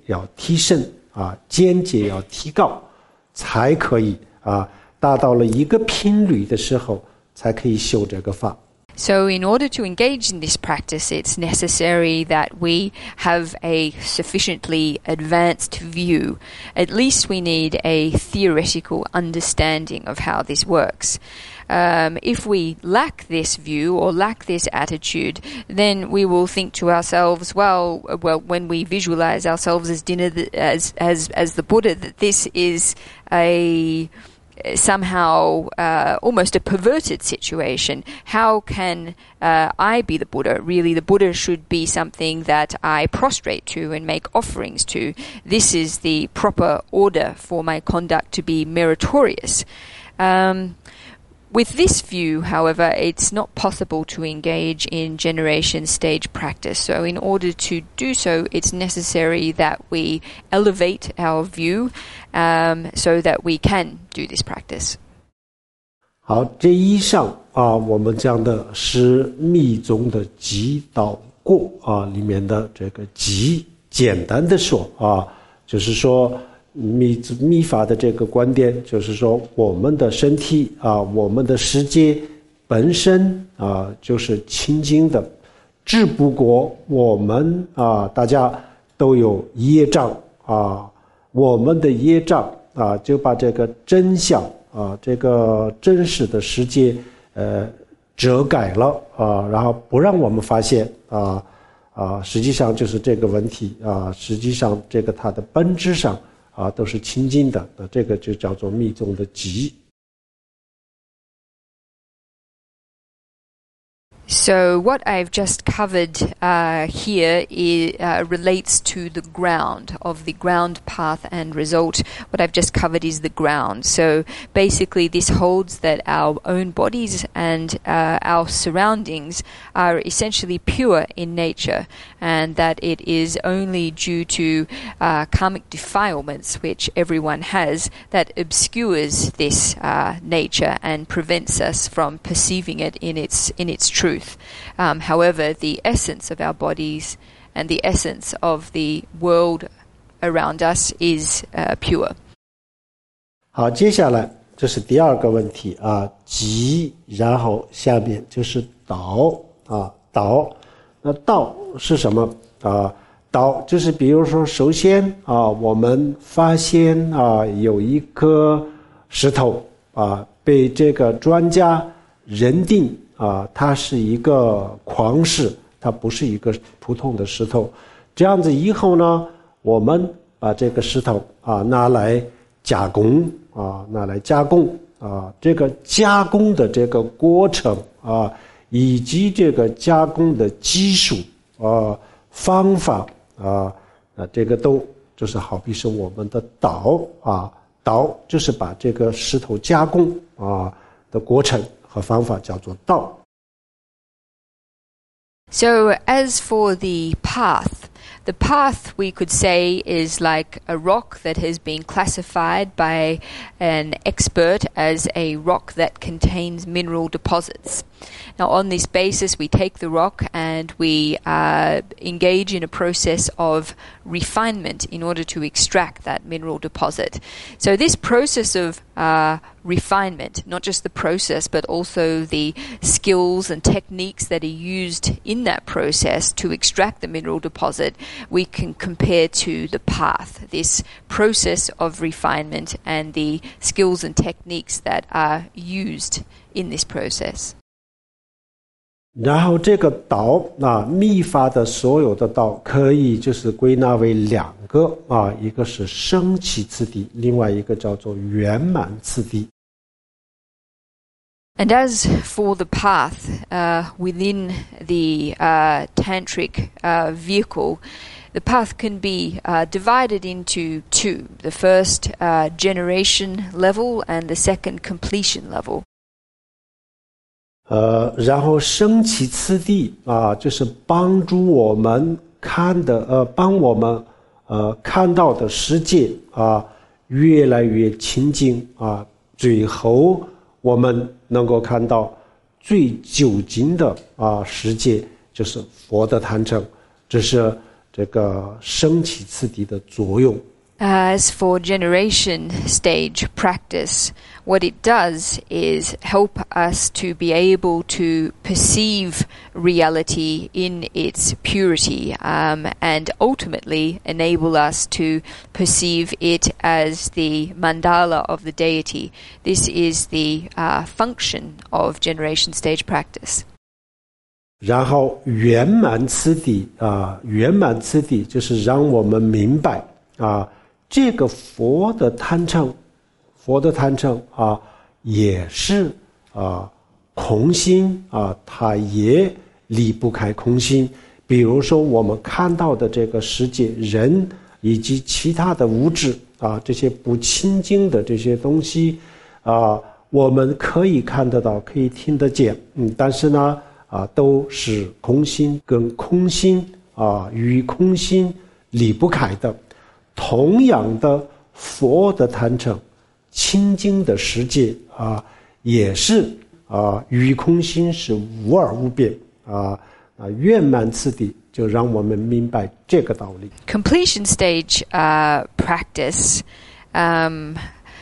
要提升啊，见解要提高，才可以啊达到了一个频率的时候，才可以修这个法。 So in order to engage in this practice, it's necessary that we have a sufficiently advanced view. At least we need a theoretical understanding of how this works. Um, if we lack this view or lack this attitude, then we will think to ourselves, well, well, when we visualize ourselves as dinner, as as as the Buddha, that this is a somehow uh, almost a perverted situation. How can uh, I be the Buddha? Really, the Buddha should be something that I prostrate to and make offerings to. This is the proper order for my conduct to be meritorious. Um, With this view, however, it's not possible to engage in generation stage practice. So in order to do so, it's necessary that we elevate our view um, so that we can do this practice. 好，这以上啊，我们讲的是密宗的极道过啊里面的这个极，简单的说啊，就是说。密密法的这个观点就是说，我们的身体啊，我们的世界本身啊就是清净的，只不过我们啊大家都有业障啊，我们的业障啊就把这个真相啊这个真实的世界呃遮盖了啊，然后不让我们发现啊啊，实际上就是这个问题啊，实际上这个它的本质上。啊，都是清净的，那这个就叫做密宗的极。 So what I've just covered uh, here is, uh, relates to the ground of the ground path and result. What I've just covered is the ground. So basically this holds that our own bodies and uh, our surroundings are essentially pure in nature, and that it is only due to uh, karmic defilements, which everyone has, that obscures this uh, nature and prevents us from perceiving it in its in its truth. Um, however, the essence of our bodies and the essence of the world around us is uh, pure. 好，接下来这是第二个问题啊，极，然后下面就是道啊，道。那道是什么啊？道就是比如说，首先啊，我们发现啊有一颗石头啊被这个专家认定。啊，它是一个矿石，它不是一个普通的石头。这样子以后呢，我们把这个石头啊拿来加工啊，拿来加工啊，这个加工的这个过程啊，以及这个加工的技术啊、方法啊，啊，这个都就是好比是我们的道啊，道就是把这个石头加工啊的过程。方法叫做道。 So as for the path, the path we could say is like a rock that has been classified by an expert as a rock that contains mineral deposits. Now on this basis we take the rock and we uh, engage in a process of refinement in order to extract that mineral deposit. So this process of uh, refinement, not just the process but also the skills and techniques that are used in that process to extract the mineral deposit, we can compare to the path, this process of refinement and the skills and techniques that are used in this process. 然后这个道啊，密法的所有的道可以就是归纳为两个啊，一个是升起次第，另外一个叫做圆满次第。 And as for the path uh, within the uh, tantric uh, vehicle, the path can be uh, divided into two: the first uh, generation level and the second completion level. 呃，然后升起次第啊，就是帮助我们看的呃，帮我们呃看到的世界啊越来越清净啊，最后我们能够看到最究竟的啊世界，就是佛的坛城。这是这个升起次第的作用。 As for generation stage practice, what it does is help us to be able to perceive reality in its purity, um, and ultimately enable us to perceive it as the mandala of the deity. This is the uh, function of generation stage practice. 然后圆满次第啊，圆满次第就是让我们明白啊。这个佛的贪嗔，佛的贪嗔啊，也是啊空心啊，它也离不开空心。比如说我们看到的这个世界，人以及其他的物质啊，这些不清净的这些东西啊，我们可以看得到，可以听得见，嗯，但是呢啊，都是空心，跟空心啊与空心离不开的。同样的，佛的贪嗔，清净的世界啊，也是啊，与空心是无二无别啊啊，圆满次第就让我们明白这个道理。 Completion stage uh, practice um,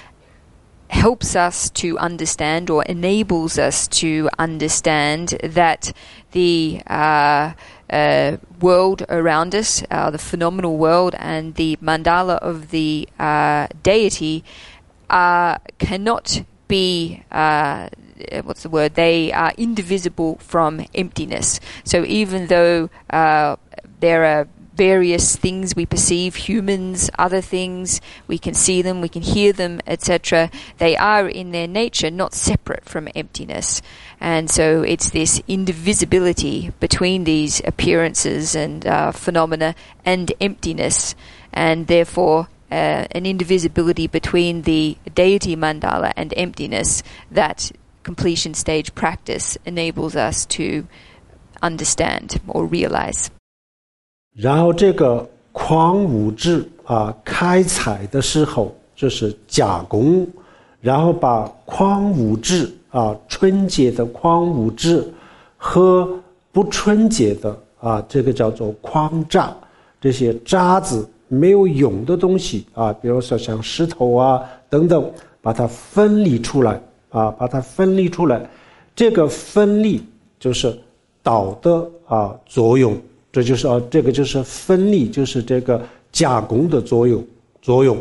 helps us to understand, or enables us to understand, that the uh, Uh, world around us, uh, the phenomenal world, and the mandala of the uh, deity uh, cannot be, uh, what's the word, they are indivisible from emptiness. So even though uh, there are various things we perceive, humans, other things, we can see them, we can hear them, et cetera, they are in their nature not separate from emptiness. And so it's this indivisibility between these appearances and uh, phenomena and emptiness, and therefore uh, an indivisibility between the deity mandala and emptiness that completion stage practice enables us to understand or realize. 然后这个矿物质啊开采的时候就是加工，然后把矿物质啊纯洁的矿物质和不纯洁的啊这个叫做矿渣，这些渣子没有用的东西啊，比如说像石头啊等等，把它分离出来啊，把它分离出来，这个分离就是导的啊作用。这就是啊，这个就是分离，就是这个加工的作用作用。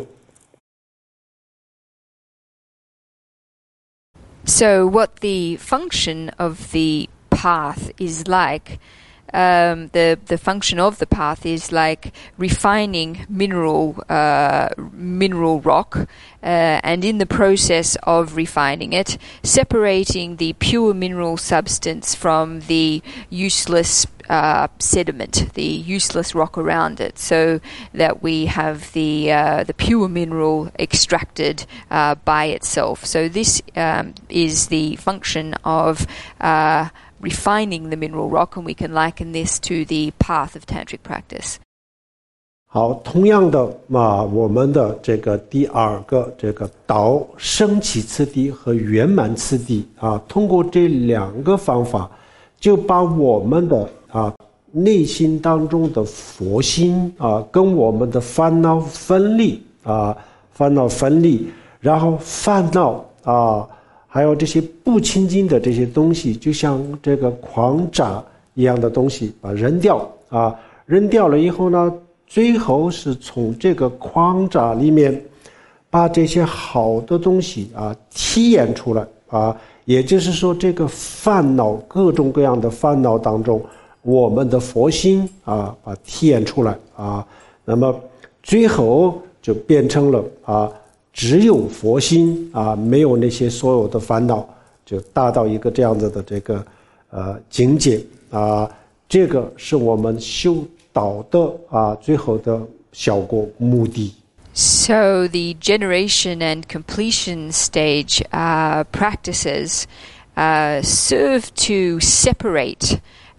So what the function of the path is like, um, the the function of the path is like refining mineral uh, mineral rock, uh, and in the process of refining it, separating the pure mineral substance from the useless Uh, sediment, the useless rock around it, so that we have the uh, the pure mineral extracted uh, by itself. So this um, is the function of uh, refining the mineral rock, and we can liken this to the path of tantric practice. 好，同样的啊，我们的这个第二个这个道升起次第和圆满次第啊，通过这两个方法，就把我们的啊，内心当中的佛心啊，跟我们的烦恼分离啊，烦恼分离，然后烦恼啊，还有这些不清净的这些东西，就像这个矿渣一样的东西，把扔掉啊，扔掉了以后呢，最后是从这个矿渣里面把这些好的东西啊体验出来啊，也就是说，这个烦恼各种各样的烦恼当中。我们的佛心啊，把体验出来啊，那么最后就变成了啊，只有佛心啊，没有那些所有的烦恼，就达到一个这样子的这个呃境界啊，这个是我们修道的啊最后的效果目的。 So the generation and completion stage uh, practices uh, serve to separate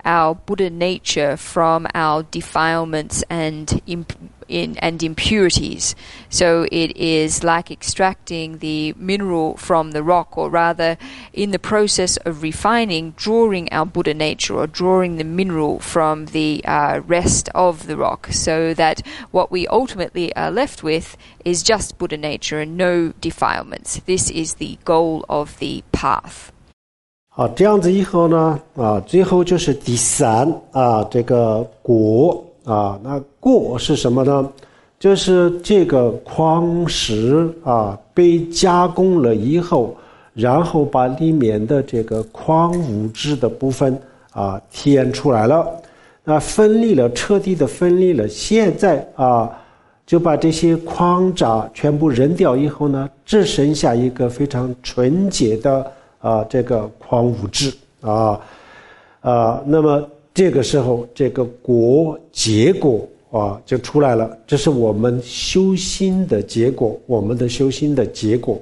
our Buddha nature from our defilements and imp- in and impurities. So it is like extracting the mineral from the rock, or rather in the process of refining, drawing our Buddha nature or drawing the mineral from the uh, rest of the rock, so that what we ultimately are left with is just Buddha nature and no defilements. This is the goal of the path. 好，这样子以后呢，啊，最后就是第三啊，这个果啊，那果是什么呢？就是这个矿石啊被加工了以后，然后把里面的这个矿物质的部分啊提炼出来了，那分离了，彻底的分离了。现在啊，就把这些矿渣全部扔掉以后呢，只剩下一个非常纯洁的啊这个矿物质啊啊，那么这个时候这个果结果啊就出来了，这是我们修心的结果，我们的修心的结果。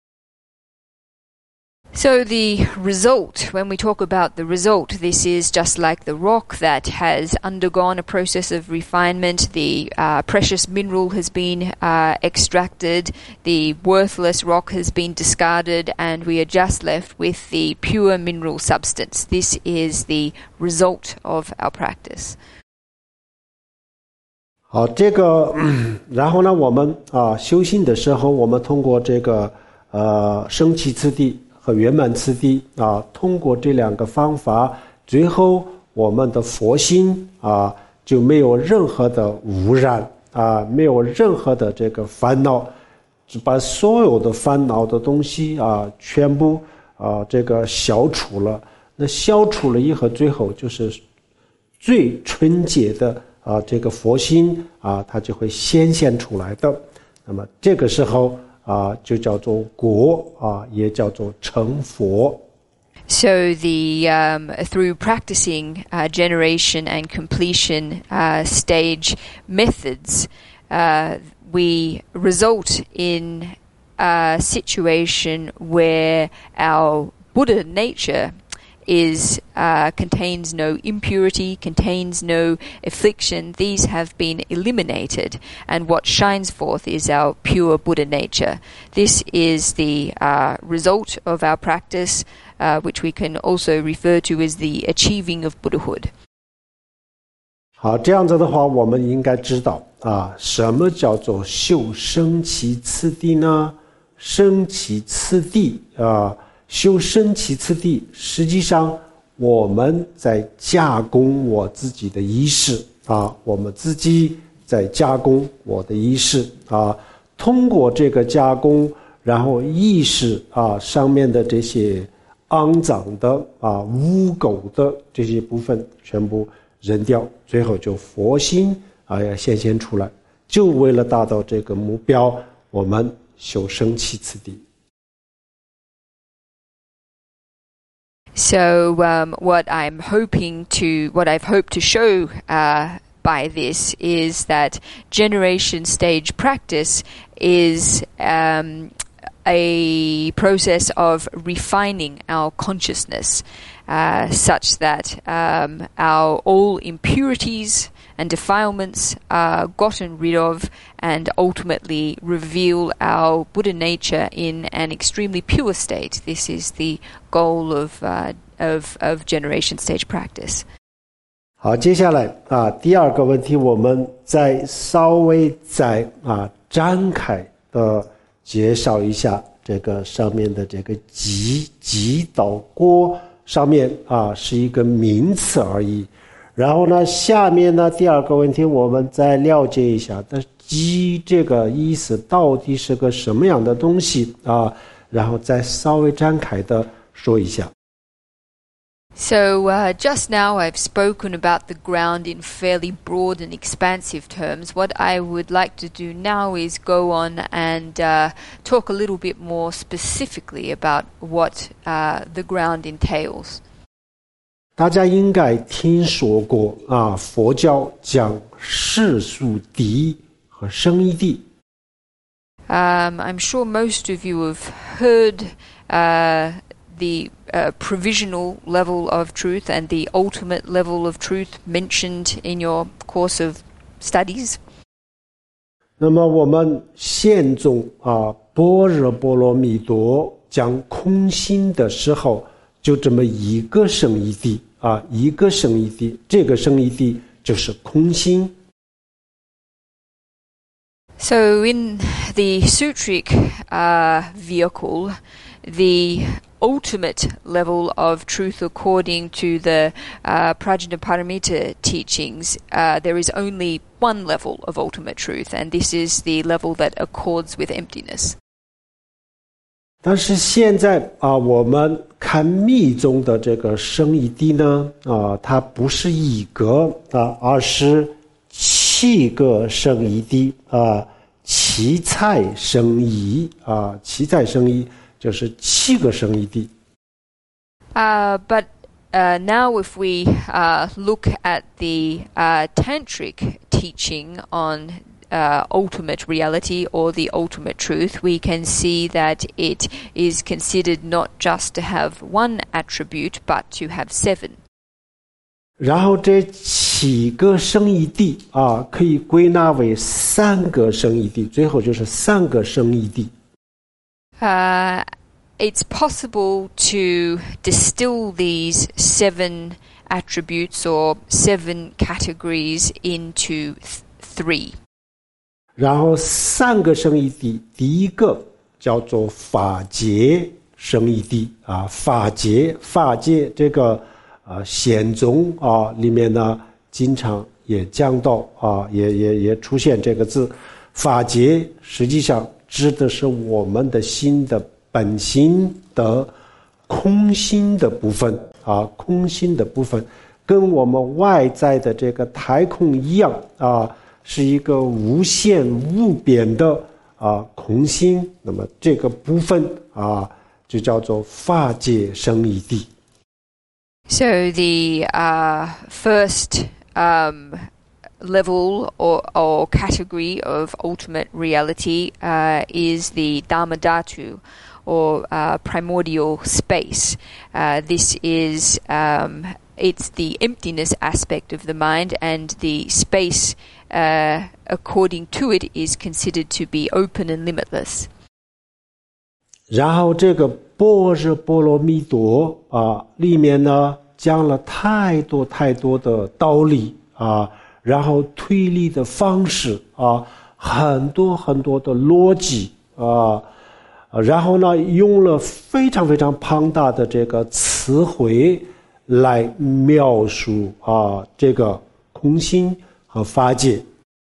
So the result, when we talk about the result, this is just like the rock that has undergone a process of refinement. The uh, precious mineral has been uh, extracted, the worthless rock has been discarded, and we are just left with the pure mineral substance. This is the result of our practice. 好，这个，然后呢，我们啊修行的时候，我们通过这个呃升起次第和圆满次第啊，通过这两个方法，最后我们的佛心啊就没有任何的污染啊，没有任何的这个烦恼，只把所有的烦恼的东西啊全部啊这个消除了。那消除了以后，最后就是最纯洁的啊这个佛心啊，它就会显现出来的。那么这个时候啊，就叫做果啊，也叫做成佛。 So the um, through practicing uh, generation and completion uh, stage methods, uh, we result in a situation where our Buddha nature is uh, contains no impurity, contains no affliction. These have been eliminated, and what shines forth is our pure Buddha nature. This is the uh, result of our practice, uh, which we can also refer to as the achieving of Buddhahood. 好，这样子的话，我们应该知道啊，什么叫做修升起次第呢？升起次第啊。修升起次第，实际上我们在加工我自己的意识啊，我们自己在加工我的意识啊，通过这个加工，然后意识啊上面的这些肮脏的啊污垢的这些部分全部扔掉，最后就佛心啊要显现出来，就为了达到这个目标，我们修升起次第。 So um, what I'm hoping to, what I've hoped to show uh, by this is that generation stage practice is um, a process of refining our consciousness uh, such that um, our all impurities and defilements are gotten rid of and ultimately reveal our Buddha nature in an extremely pure state. This is the goal of uh, of of generation stage practice. 好，接下来啊，第二个问题，我们再稍微再啊展开的介绍一下这个上面的这个极极到果上面啊是一个名词而已。然后呢，下面呢第二个问题，我们再了解一下，但极这个意思到底是个什么样的东西啊？然后再稍微展开的说一下。 So uh, just now I've spoken about the ground in fairly broad and expansive terms. What I would like to do now is go on and uh, talk a little bit more specifically about what uh, the ground entails. 大家应该听说过啊，佛教讲世俗谛和生义谛。 Um, I'm sure most of you have heard uh, the uh, provisional level of truth and the ultimate level of truth mentioned in your course of studies? 那么我们宪宗啊，般若波罗蜜多讲空心的时候，就这么一个圣义谛啊，一个圣义谛，这个圣义谛就是空心。 So in the Sutric uh, vehicle, the ultimate level of truth according to the uh, Prajnaparamita teachings, uh, there is only one level of ultimate truth, and this is the level that accords with emptiness. 但是现在啊，我们看密宗的这个圣义谛呢，啊，它不是一个啊，而是七个圣义谛啊，七彩圣义啊，七彩圣义就是七个圣义谛。 Uh, but uh, now if we uh, look at the uh, tantric teaching on uh, ultimate reality or the ultimate truth, we can see that it is considered not just to have one attribute, but to have seven. 然后这七个圣义谛啊，可以归纳为三个圣义谛，最后就是三个圣义谛。 Uh, it's possible to distill these seven attributes or seven categories into th- three. 然后三个圣义谛，第一个叫做法界圣义谛啊，法界法界这个啊宪宗啊里面呢，经常也讲到啊，也也也出现这个字，法界实际上指的是我们的心的本心的空心的部分啊，空心的部分跟我们外在的这个太空一样啊，是一个无限无边的啊空心。那么这个部分啊，就叫做法界圣义谛。 So the uh, first um, level or, or category of ultimate reality uh, is the Dharmadhatu, or uh, primordial space. Uh, this is um, it's the emptiness aspect of the mind, and the space uh, according to it is considered to be open and limitless. 然后这个般若波罗蜜多啊，里面呢讲了太多太多的道理啊，然后推理的方式啊，很多很多的逻辑啊，然后呢用了非常非常庞大的这个词汇来描述啊这个空心和法界。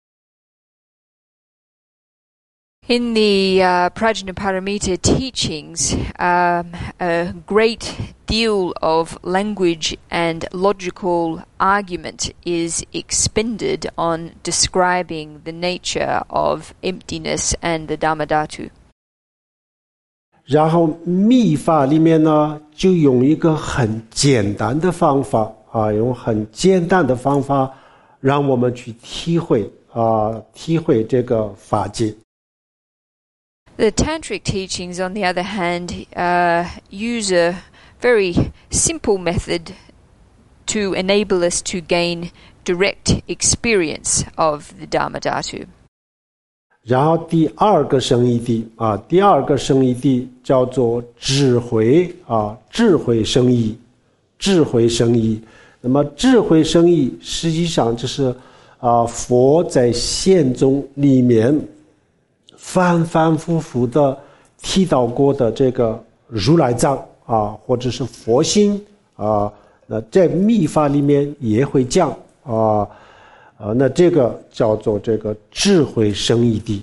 In the uh, Prajnaparamita teachings, um, a great deal of language and logical argument is expended on describing the nature of emptiness and the Dharmadhatu. 然后密法里面呢，就用一个很简单的方法啊，用很简单的方法，让我们去体会啊，体会这个法界。 The Tantric teachings, on the other hand, uh, use a very simple method to enable us to gain direct experience of the Dharmadhatu. 然后第二个圣义谛啊，第二个圣义谛叫做智慧啊，智慧圣义，智慧圣义。那么智慧圣义实际上就是啊，佛在宪宗里面反反复复的提到过的这个如来藏啊，或者是佛心啊，那在密法里面也会讲啊，啊，那这个叫做这个智慧圣义谛。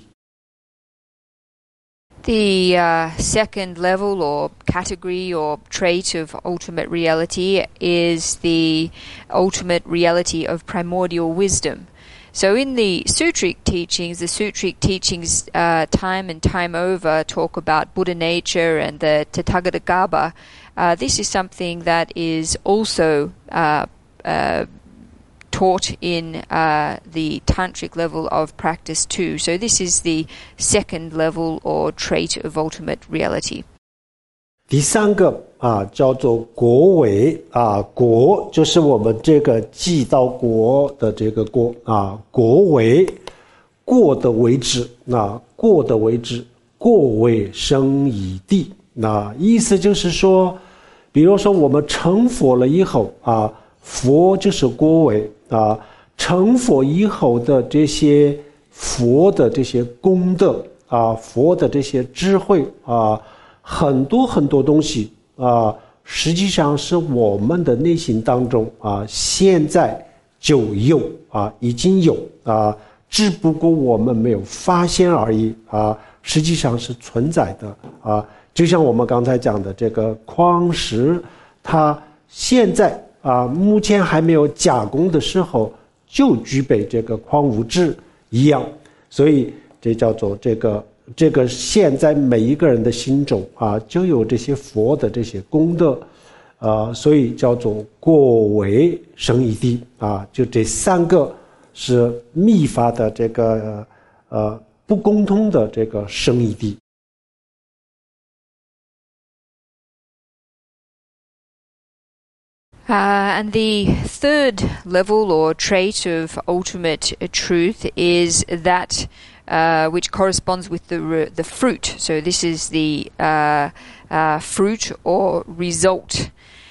The uh, second level or category or trait of ultimate reality is the ultimate reality of primordial wisdom. So in the Sutric teachings, the Sutric teachings uh, time and time over talk about Buddha nature and the Tathagatagarbha. Uh, this is something that is also uh, uh, taught in uh, the Tantric level of practice too. So this is the second level or trait of ultimate reality. 第三个啊，叫做国为啊，国就是我们这个祭到国的这个国啊，国为过的为止，那过的为止，过为生以地。那意思就是说，比如说我们成佛了以后啊，佛就是国为啊，成佛以后的这些佛的这些功德啊，佛的这些智慧啊，很多很多东西啊，实际上是我们的内心当中啊，现在就有啊，已经有啊，只不过我们没有发现而已啊，实际上是存在的啊。就像我们刚才讲的这个矿石，它现在啊，目前还没有加工的时候，就具备这个矿物质一样，所以这叫做这个。这个现在每一个人的心中啊，就有这些佛的这些功德，呃，所以叫做过为生一地啊。就这三个是密法的这个呃不共通的这个生一地。 Uh, and the third level or trait of ultimate truth is that Uh, which corresponds with the the fruit. So this is the uh, uh, fruit or result,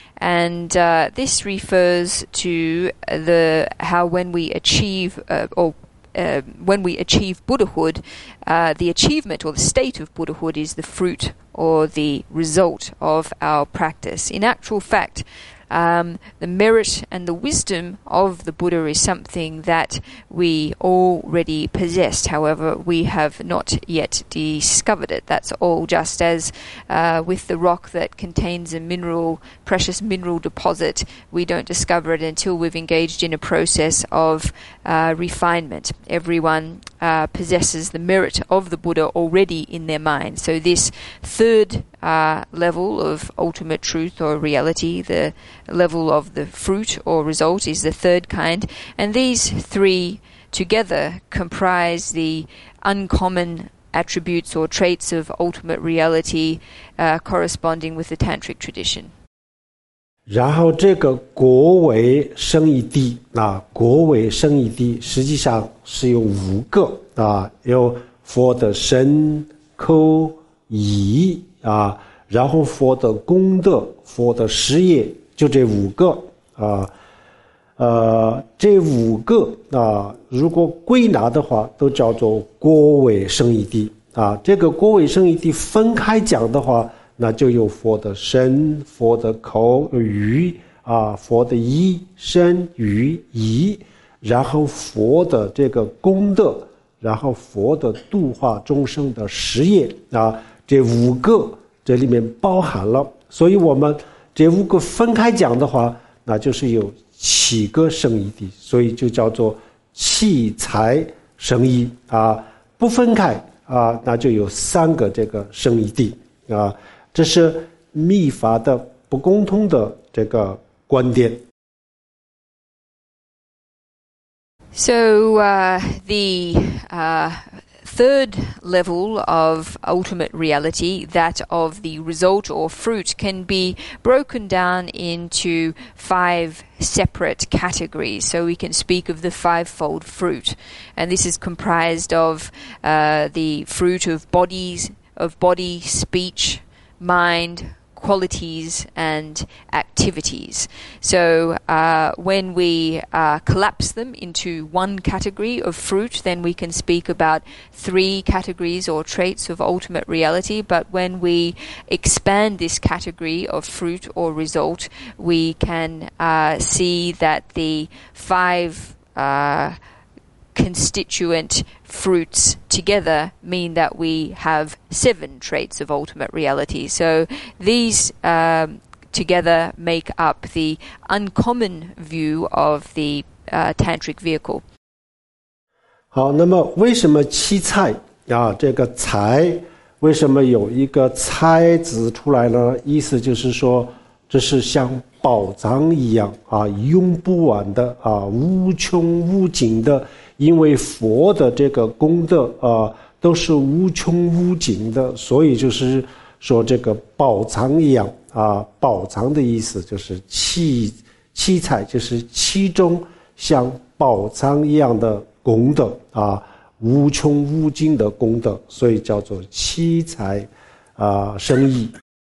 and uh, this refers to the how when we achieve uh, or uh, when we achieve Buddhahood, uh, the achievement or the state of Buddhahood is the fruit or the result of our practice. In actual fact, Um, the merit and the wisdom of the Buddha is something that we already possessed. However, we have not yet discovered it. That's all just as uh, with the rock that contains a mineral, precious mineral deposit, we don't discover it until we've engaged in a process of uh, refinement. Everyone uh, possesses the merit of the Buddha already in their mind. So this third Uh, level of ultimate truth or reality, the level of the fruit or result, is the third kind, and these three together comprise the uncommon attributes or traits of ultimate reality uh, corresponding with the Tantric tradition. 然后这个国为生一地啊，国为生一地实际上是有五个啊，有佛的身、口、意啊，然后佛的功德、佛的事业，就这五个啊，呃，这五个啊，如果归纳的话，都叫做国为生一地啊。这个国为生一地分开讲的话，那就有佛的身、佛的口、语啊，佛的意、身、语、意，然后佛的这个功德，然后佛的度化众生的事业啊。这五个这里面包含了，所以我们这五个分开讲的话，那就是有七个生一地，所以就叫做七财生一啊。不分开啊，那就有三个这个生一地啊。这是密法的不共通的这个观点。 So uh, the uh, third level of ultimate reality, that of the result or fruit, can be broken down into five separate categories. So we can speak of the fivefold fruit, and this is comprised of uh, the fruit of bodies, of body, speech, mind, qualities and activities. So uh, when we uh, collapse them into one category of fruit, then we can speak about three categories or traits of ultimate reality. But when we expand this category of fruit or result, we can uh, see that the five uh, constituent fruits together mean that we have seven traits of ultimate reality. So these um, together make up the uncommon view of the uh, tantric vehicle. 好，那么为什么七财啊？这个财为什么有一个财字出来呢？意思就是说，这是像宝藏一样啊，用不完的啊，无穷无尽的。因为佛的这个功德啊，都是无穷无尽的，所以就是说这个宝藏一样啊，宝藏的意思就是七七彩，就是七种像宝藏一样的功德啊，无穷无尽的功德，所以叫做七彩啊生意。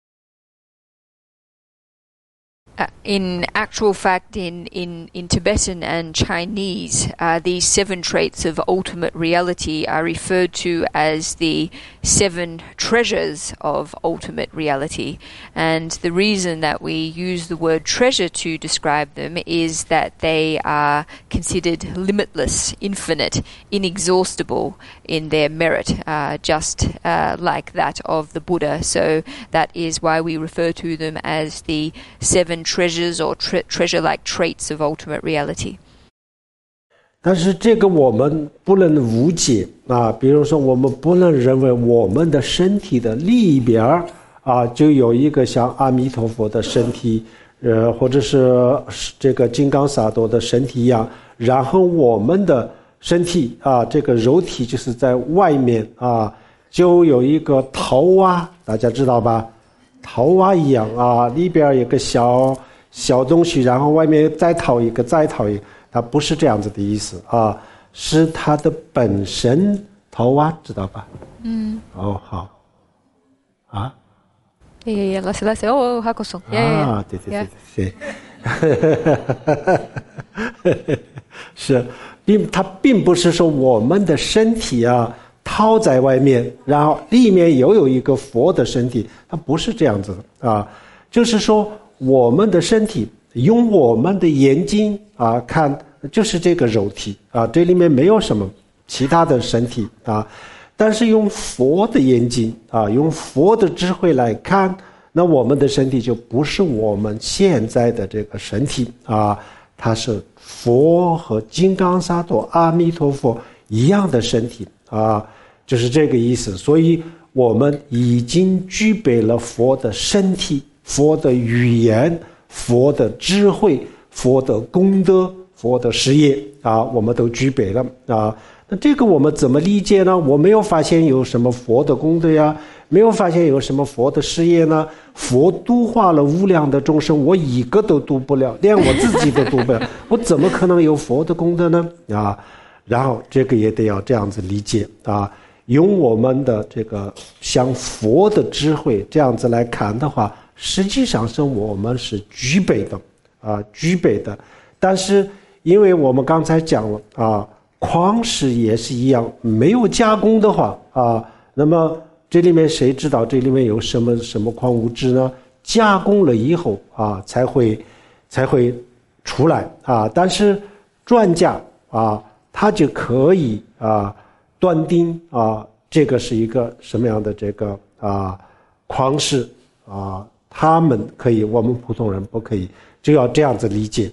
Uh, in actual fact, in, in, in Tibetan and Chinese, uh, these seven traits of ultimate reality are referred to as the seven treasures of ultimate reality. And the reason that we use the word treasure to describe them is that they are considered limitless, infinite, inexhaustible in their merit, uh, just uh, like that of the Buddha. So that is why we refer to them as the seven treasures or tre- treasure-like traits of ultimate reality. 但是这个我们不能误解啊，比如说我们不能认为我们的身体的里边啊就有一个像阿弥陀佛的身体，呃，或者是这个金刚萨埵的身体一样，然后我们的身体啊，这个肉体就是在外面啊，就有一个桃蛙，大家知道吧？桃蛙一样啊，里边有个小小东西，然后外面再套一个，再套一个，它不是这样子的意思啊，是它的本身。桃蛙知道吧？嗯。哦，好。啊？ Yeah, yeah, yeah. Let's let's. Oh, Hakusong. Yeah, yeah. 啊，对对对对对。是，并它并不是说我们的身体啊。套在外面，然后里面又有一个佛的身体，它不是这样子的啊。就是说，我们的身体用我们的眼睛啊看，就是这个肉体啊，这里面没有什么其他的身体啊。但是用佛的眼睛啊，用佛的智慧来看，那我们的身体就不是我们现在的这个身体啊，它是佛和金刚萨埵阿弥陀佛一样的身体啊。就是这个意思，所以我们已经具备了佛的身体、佛的语言、佛的智慧、佛的功德、佛的事业啊，我们都具备了啊。那这个我们怎么理解呢？我没有发现有什么佛的功德呀，没有发现有什么佛的事业呢？佛度化了无量的众生，我一个都度不了，连我自己都度不了，我怎么可能有佛的功德呢？啊，然后这个也得要这样子理解啊。用我们的这个像佛的智慧这样子来看的话，实际上是我们是具备的啊，具备的。但是因为我们刚才讲了啊，矿石也是一样，没有加工的话啊，那么这里面谁知道这里面有什么什么矿物质呢？加工了以后啊，才会才会出来啊。但是专家啊，他就可以啊。断定啊，这个是一个什么样的这个啊矿石啊，他们可以，我们普通人不可以，就要这样子理解。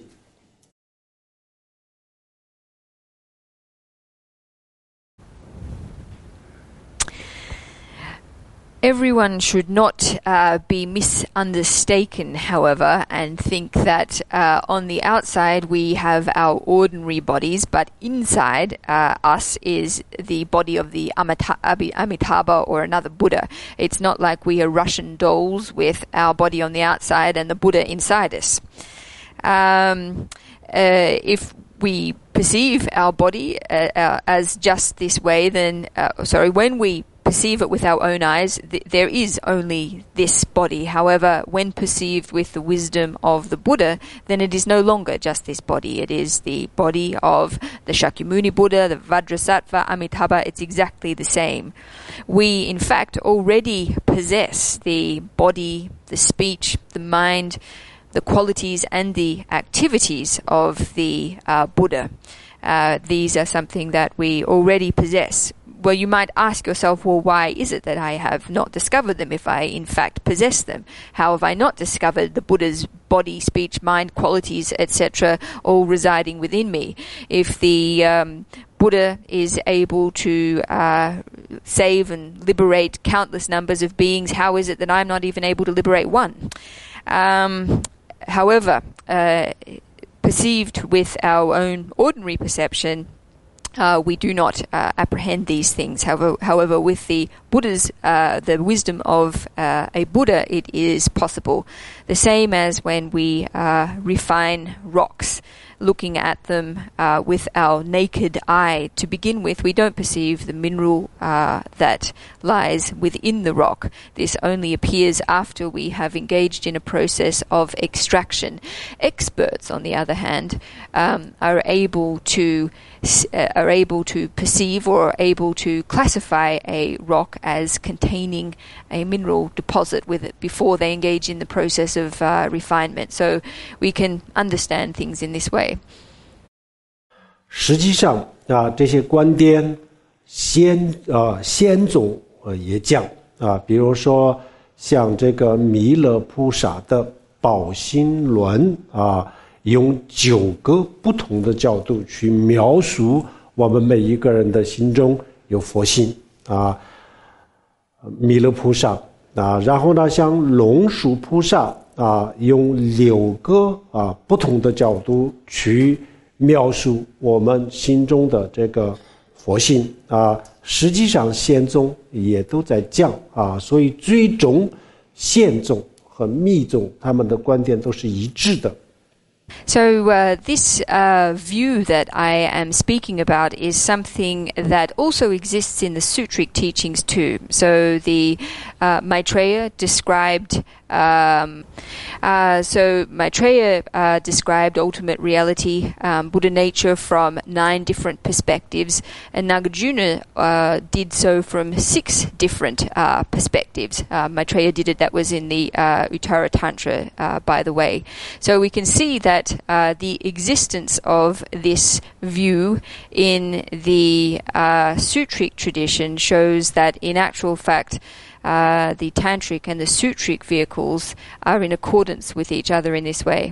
Everyone should not uh, be misundertaken, however, and think that uh, on the outside we have our ordinary bodies, but inside uh, us is the body of the Amita- Amitabha or another Buddha. It's not like we are Russian dolls with our body on the outside and the Buddha inside us. Um, uh, if we perceive our body uh, uh, as just this way, then, uh, sorry, when we perceive it with our own eyes, th- there is only this body. However, when perceived with the wisdom of the Buddha, then it is no longer just this body. It is the body of the Shakyamuni Buddha, the Vajrasattva, Amitabha. It's exactly the same. We, in fact, already possess the body, the speech, the mind, the qualities and the activities of the uh, Buddha. Uh, these are something that we already possess. Well, you might ask yourself, well, why is it that I have not discovered them if I, in fact, possess them? How have I not discovered the Buddha's body, speech, mind, qualities, et cetera, all residing within me? If the um, Buddha is able to uh, save and liberate countless numbers of beings, how is it that I'm not even able to liberate one? Um, however, uh, perceived with our own ordinary perception, Uh, we do not uh, apprehend these things. However, however, with the Buddha's, uh, the wisdom of uh, a Buddha, it is possible. The same as when we uh, refine rocks, looking at them uh, with our naked eye. To begin with, we don't perceive the mineral uh, that lies within the rock. This only appears after we have engaged in a process of extraction. Experts, on the other hand, um, are able to uh, are able to perceive or are able to classify a rock as containing a mineral deposit with it before they engage in the process of uh, refinement. So we can understand things in this way. 实际上啊，这些观点先啊先宗呃也讲啊，比如说像这个弥勒菩萨的宝心轮啊，用九个不同的角度去描述我们每一个人的心中有佛心啊，弥勒菩萨啊，然后呢，像龙树菩萨啊，用六个啊不同的角度去描述我们心中的这个佛性啊，实际上宪宗也都在讲啊，所以最终宪宗和密宗他们的观点都是一致的。 So uh, this uh, view that I am speaking about is something that also exists in the Sutric teachings too. So the uh, Maitreya described um, uh, so Maitreya uh, described ultimate reality, um, Buddha nature, from nine different perspectives, and Nagarjuna uh, did so from six different uh, perspectives. Uh, Maitreya did it, that was in the uh, Uttara Tantra, uh, by the way. So we can see that That uh, the existence of this view in the uh, Sutric tradition shows that in actual fact uh, the Tantric and the Sutric vehicles are in accordance with each other in this way.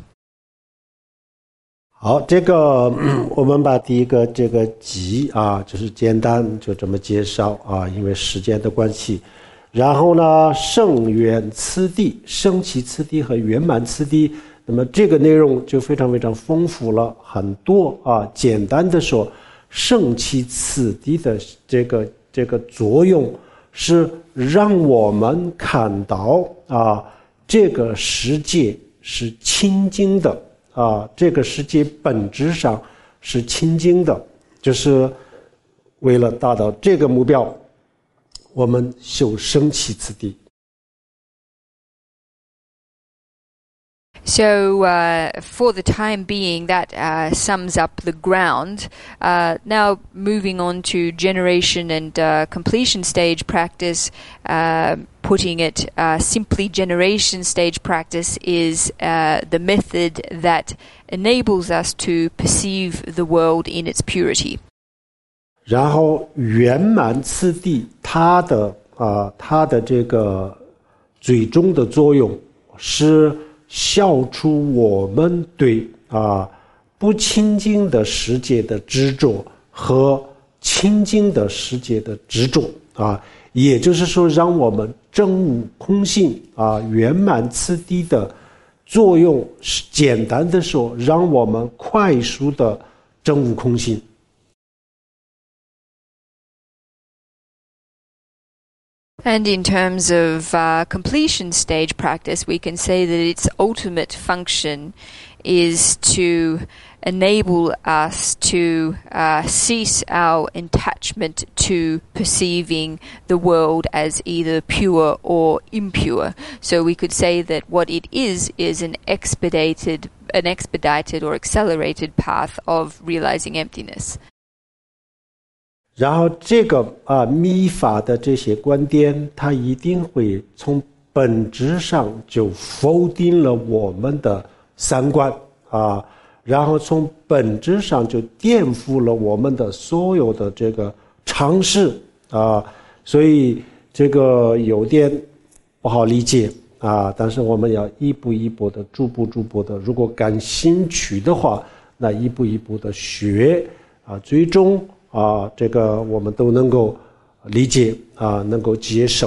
好，这个我们把第一个这个集啊，就是简单就这么介绍啊，因为时间的关系。然后呢，圣圆次第、圣起次第和圆满次第。那么这个内容就非常非常丰富了很多啊。简单的说，圣起次第的这个这个作用是让我们看到啊，这个世界是清净的啊，这个世界本质上是清净的，就是为了达到这个目标，我们修圣起次第。 So uh, for the time being, that uh, sums up the ground. Uh, now moving on to generation and uh, completion stage practice, uh, putting it uh, simply, generation stage practice is uh, the method that enables us to perceive the world in its purity. 然后圆满次第，它的啊、呃，它的这个最终的作用是消除我们对啊不清净的世界的执着和清净的世界的执着啊，也就是说，让我们证悟空性啊，圆满次第的作用，简单的说，让我们快速的证悟空性。 And in terms of uh, completion stage practice, we can say that its ultimate function is to enable us to uh, cease our attachment to perceiving the world as either pure or impure. So we could say that what it is is an expedited, an expedited or accelerated path of realizing emptiness. 然后这个啊密法的这些观点，它一定会从本质上就否定了我们的三观啊，然后从本质上就颠覆了我们的所有的这个常识啊，所以这个有点不好理解啊，但是我们要一步一步的、逐步逐步的，如果感兴趣的话，那一步一步的学啊，最终。啊，这个我们都能够理解啊，能够接受。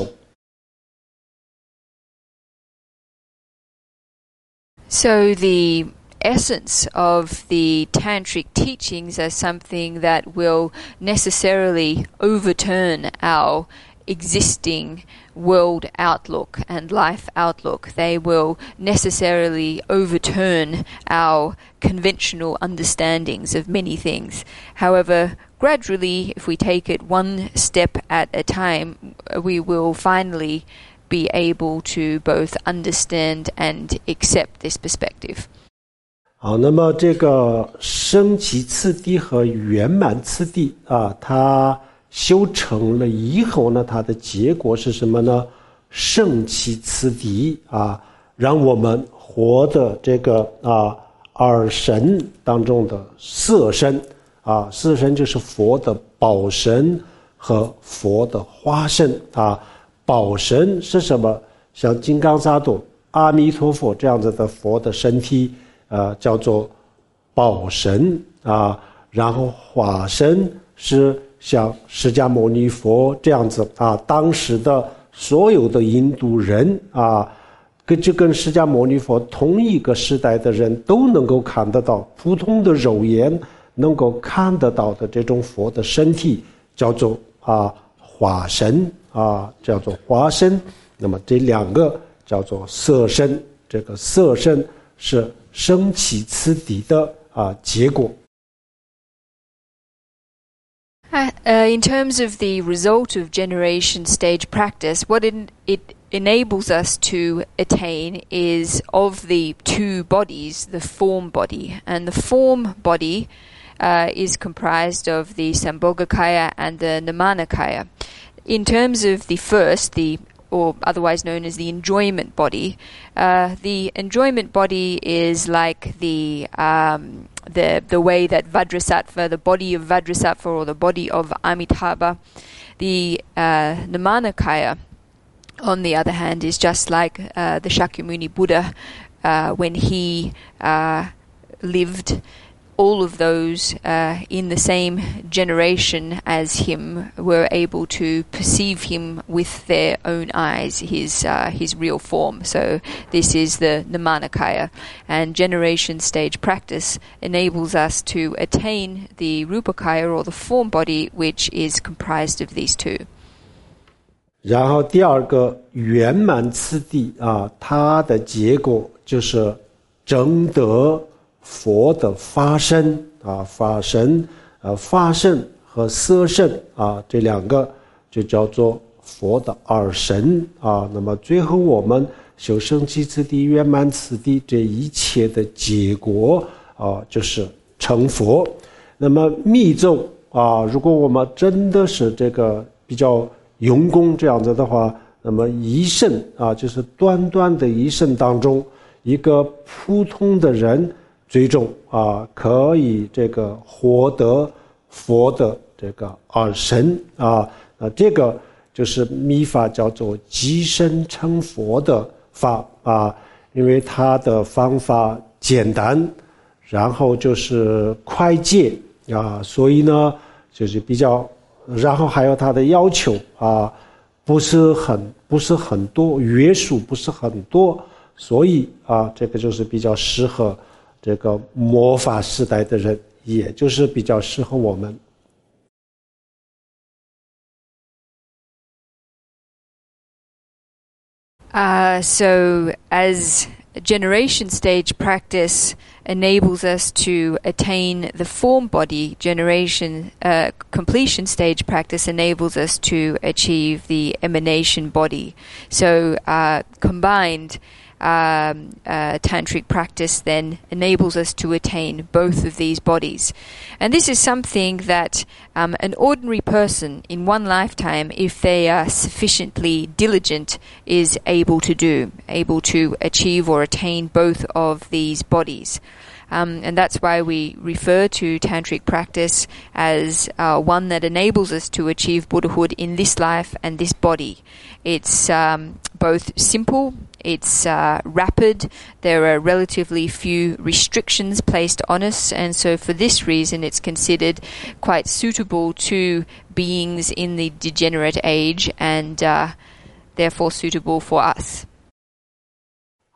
So the essence of the tantric teachings as something that will necessarily overturn our existing world outlook and life outlook. They will necessarily overturn our conventional understandings of many things. However, gradually, if we take it one step at a time, we will finally be able to both understand and accept this perspective. 好，那么这个升起次第和圆满次第啊，它修成了以后呢，它的结果是什么呢？圣起次第啊，让我们活的这个啊二神当中的色身啊，色身就是佛的宝身和佛的花身啊。宝身是什么？像金刚萨埵、阿弥陀佛这样子的佛的身体，呃，叫做宝身啊。然后花身是像释迦牟尼佛这样子啊，当时的所有的印度人啊，跟就跟释迦牟尼佛同一个时代的人都能够看得到，普通的肉眼能够看得到的这种佛的身体，叫做啊化身啊，叫做化身。那么这两个叫做色身，这个色身是升起次第的啊结果。 Uh, in terms of the result of generation stage practice, what it, it enables us to attain is of the two bodies, the form body. And the form body uh, is comprised of the Sambhogakaya and the Nirmanakaya. In terms of the first, the or otherwise known as the enjoyment body, uh, the enjoyment body is like the um, the the way that Vajrasattva, the body of Vajrasattva or the body of Amitabha, the uh, Nirmanakaya, on the other hand, is just like uh, the Shakyamuni Buddha uh, when he uh, lived. All of those uh, in the same generation as him were able to perceive him with their own eyes, his uh, his real form. So this is the Nirmanakaya, and generation stage practice enables us to attain the Rupakaya or the form body, which is comprised of these two. 然后第二个圆满次第啊，它的结果就是证得佛的法身啊，法身呃法身和色身啊，这两个就叫做佛的二身啊。那么最后我们修升起次第、圆满次第，这一切的结果啊，就是成佛。那么密咒啊，如果我们真的是这个比较用功这样子的话，那么一生啊，就是短短的一生当中，一个普通的人最终啊，可以这个获得佛的这个二身啊，那这个就是密法叫做即身成佛的法啊，因为它的方法简单，然后就是快捷啊，所以呢就是比较，然后还有它的要求啊，不是很不是很多，约束不是很多，所以啊，这个就是比较适合这个末法时代的人，也就是比较适合我们。 Uh, so as generation stage practice enables us to attain the form body, generation uh, completion stage practice enables us to achieve the emanation body. So uh, combined Um, uh, tantric practice then enables us to attain both of these bodies. And this is something that um, an ordinary person in one lifetime, if they are sufficiently diligent, is able to do, able to achieve or attain both of these bodies. Um, and that's why we refer to tantric practice as uh, one that enables us to achieve Buddhahood in this life and this body. It's um, both simple, it's uh, rapid, there are relatively few restrictions placed on us, and so for this reason it's considered quite suitable to beings in the degenerate age and uh, therefore suitable for us.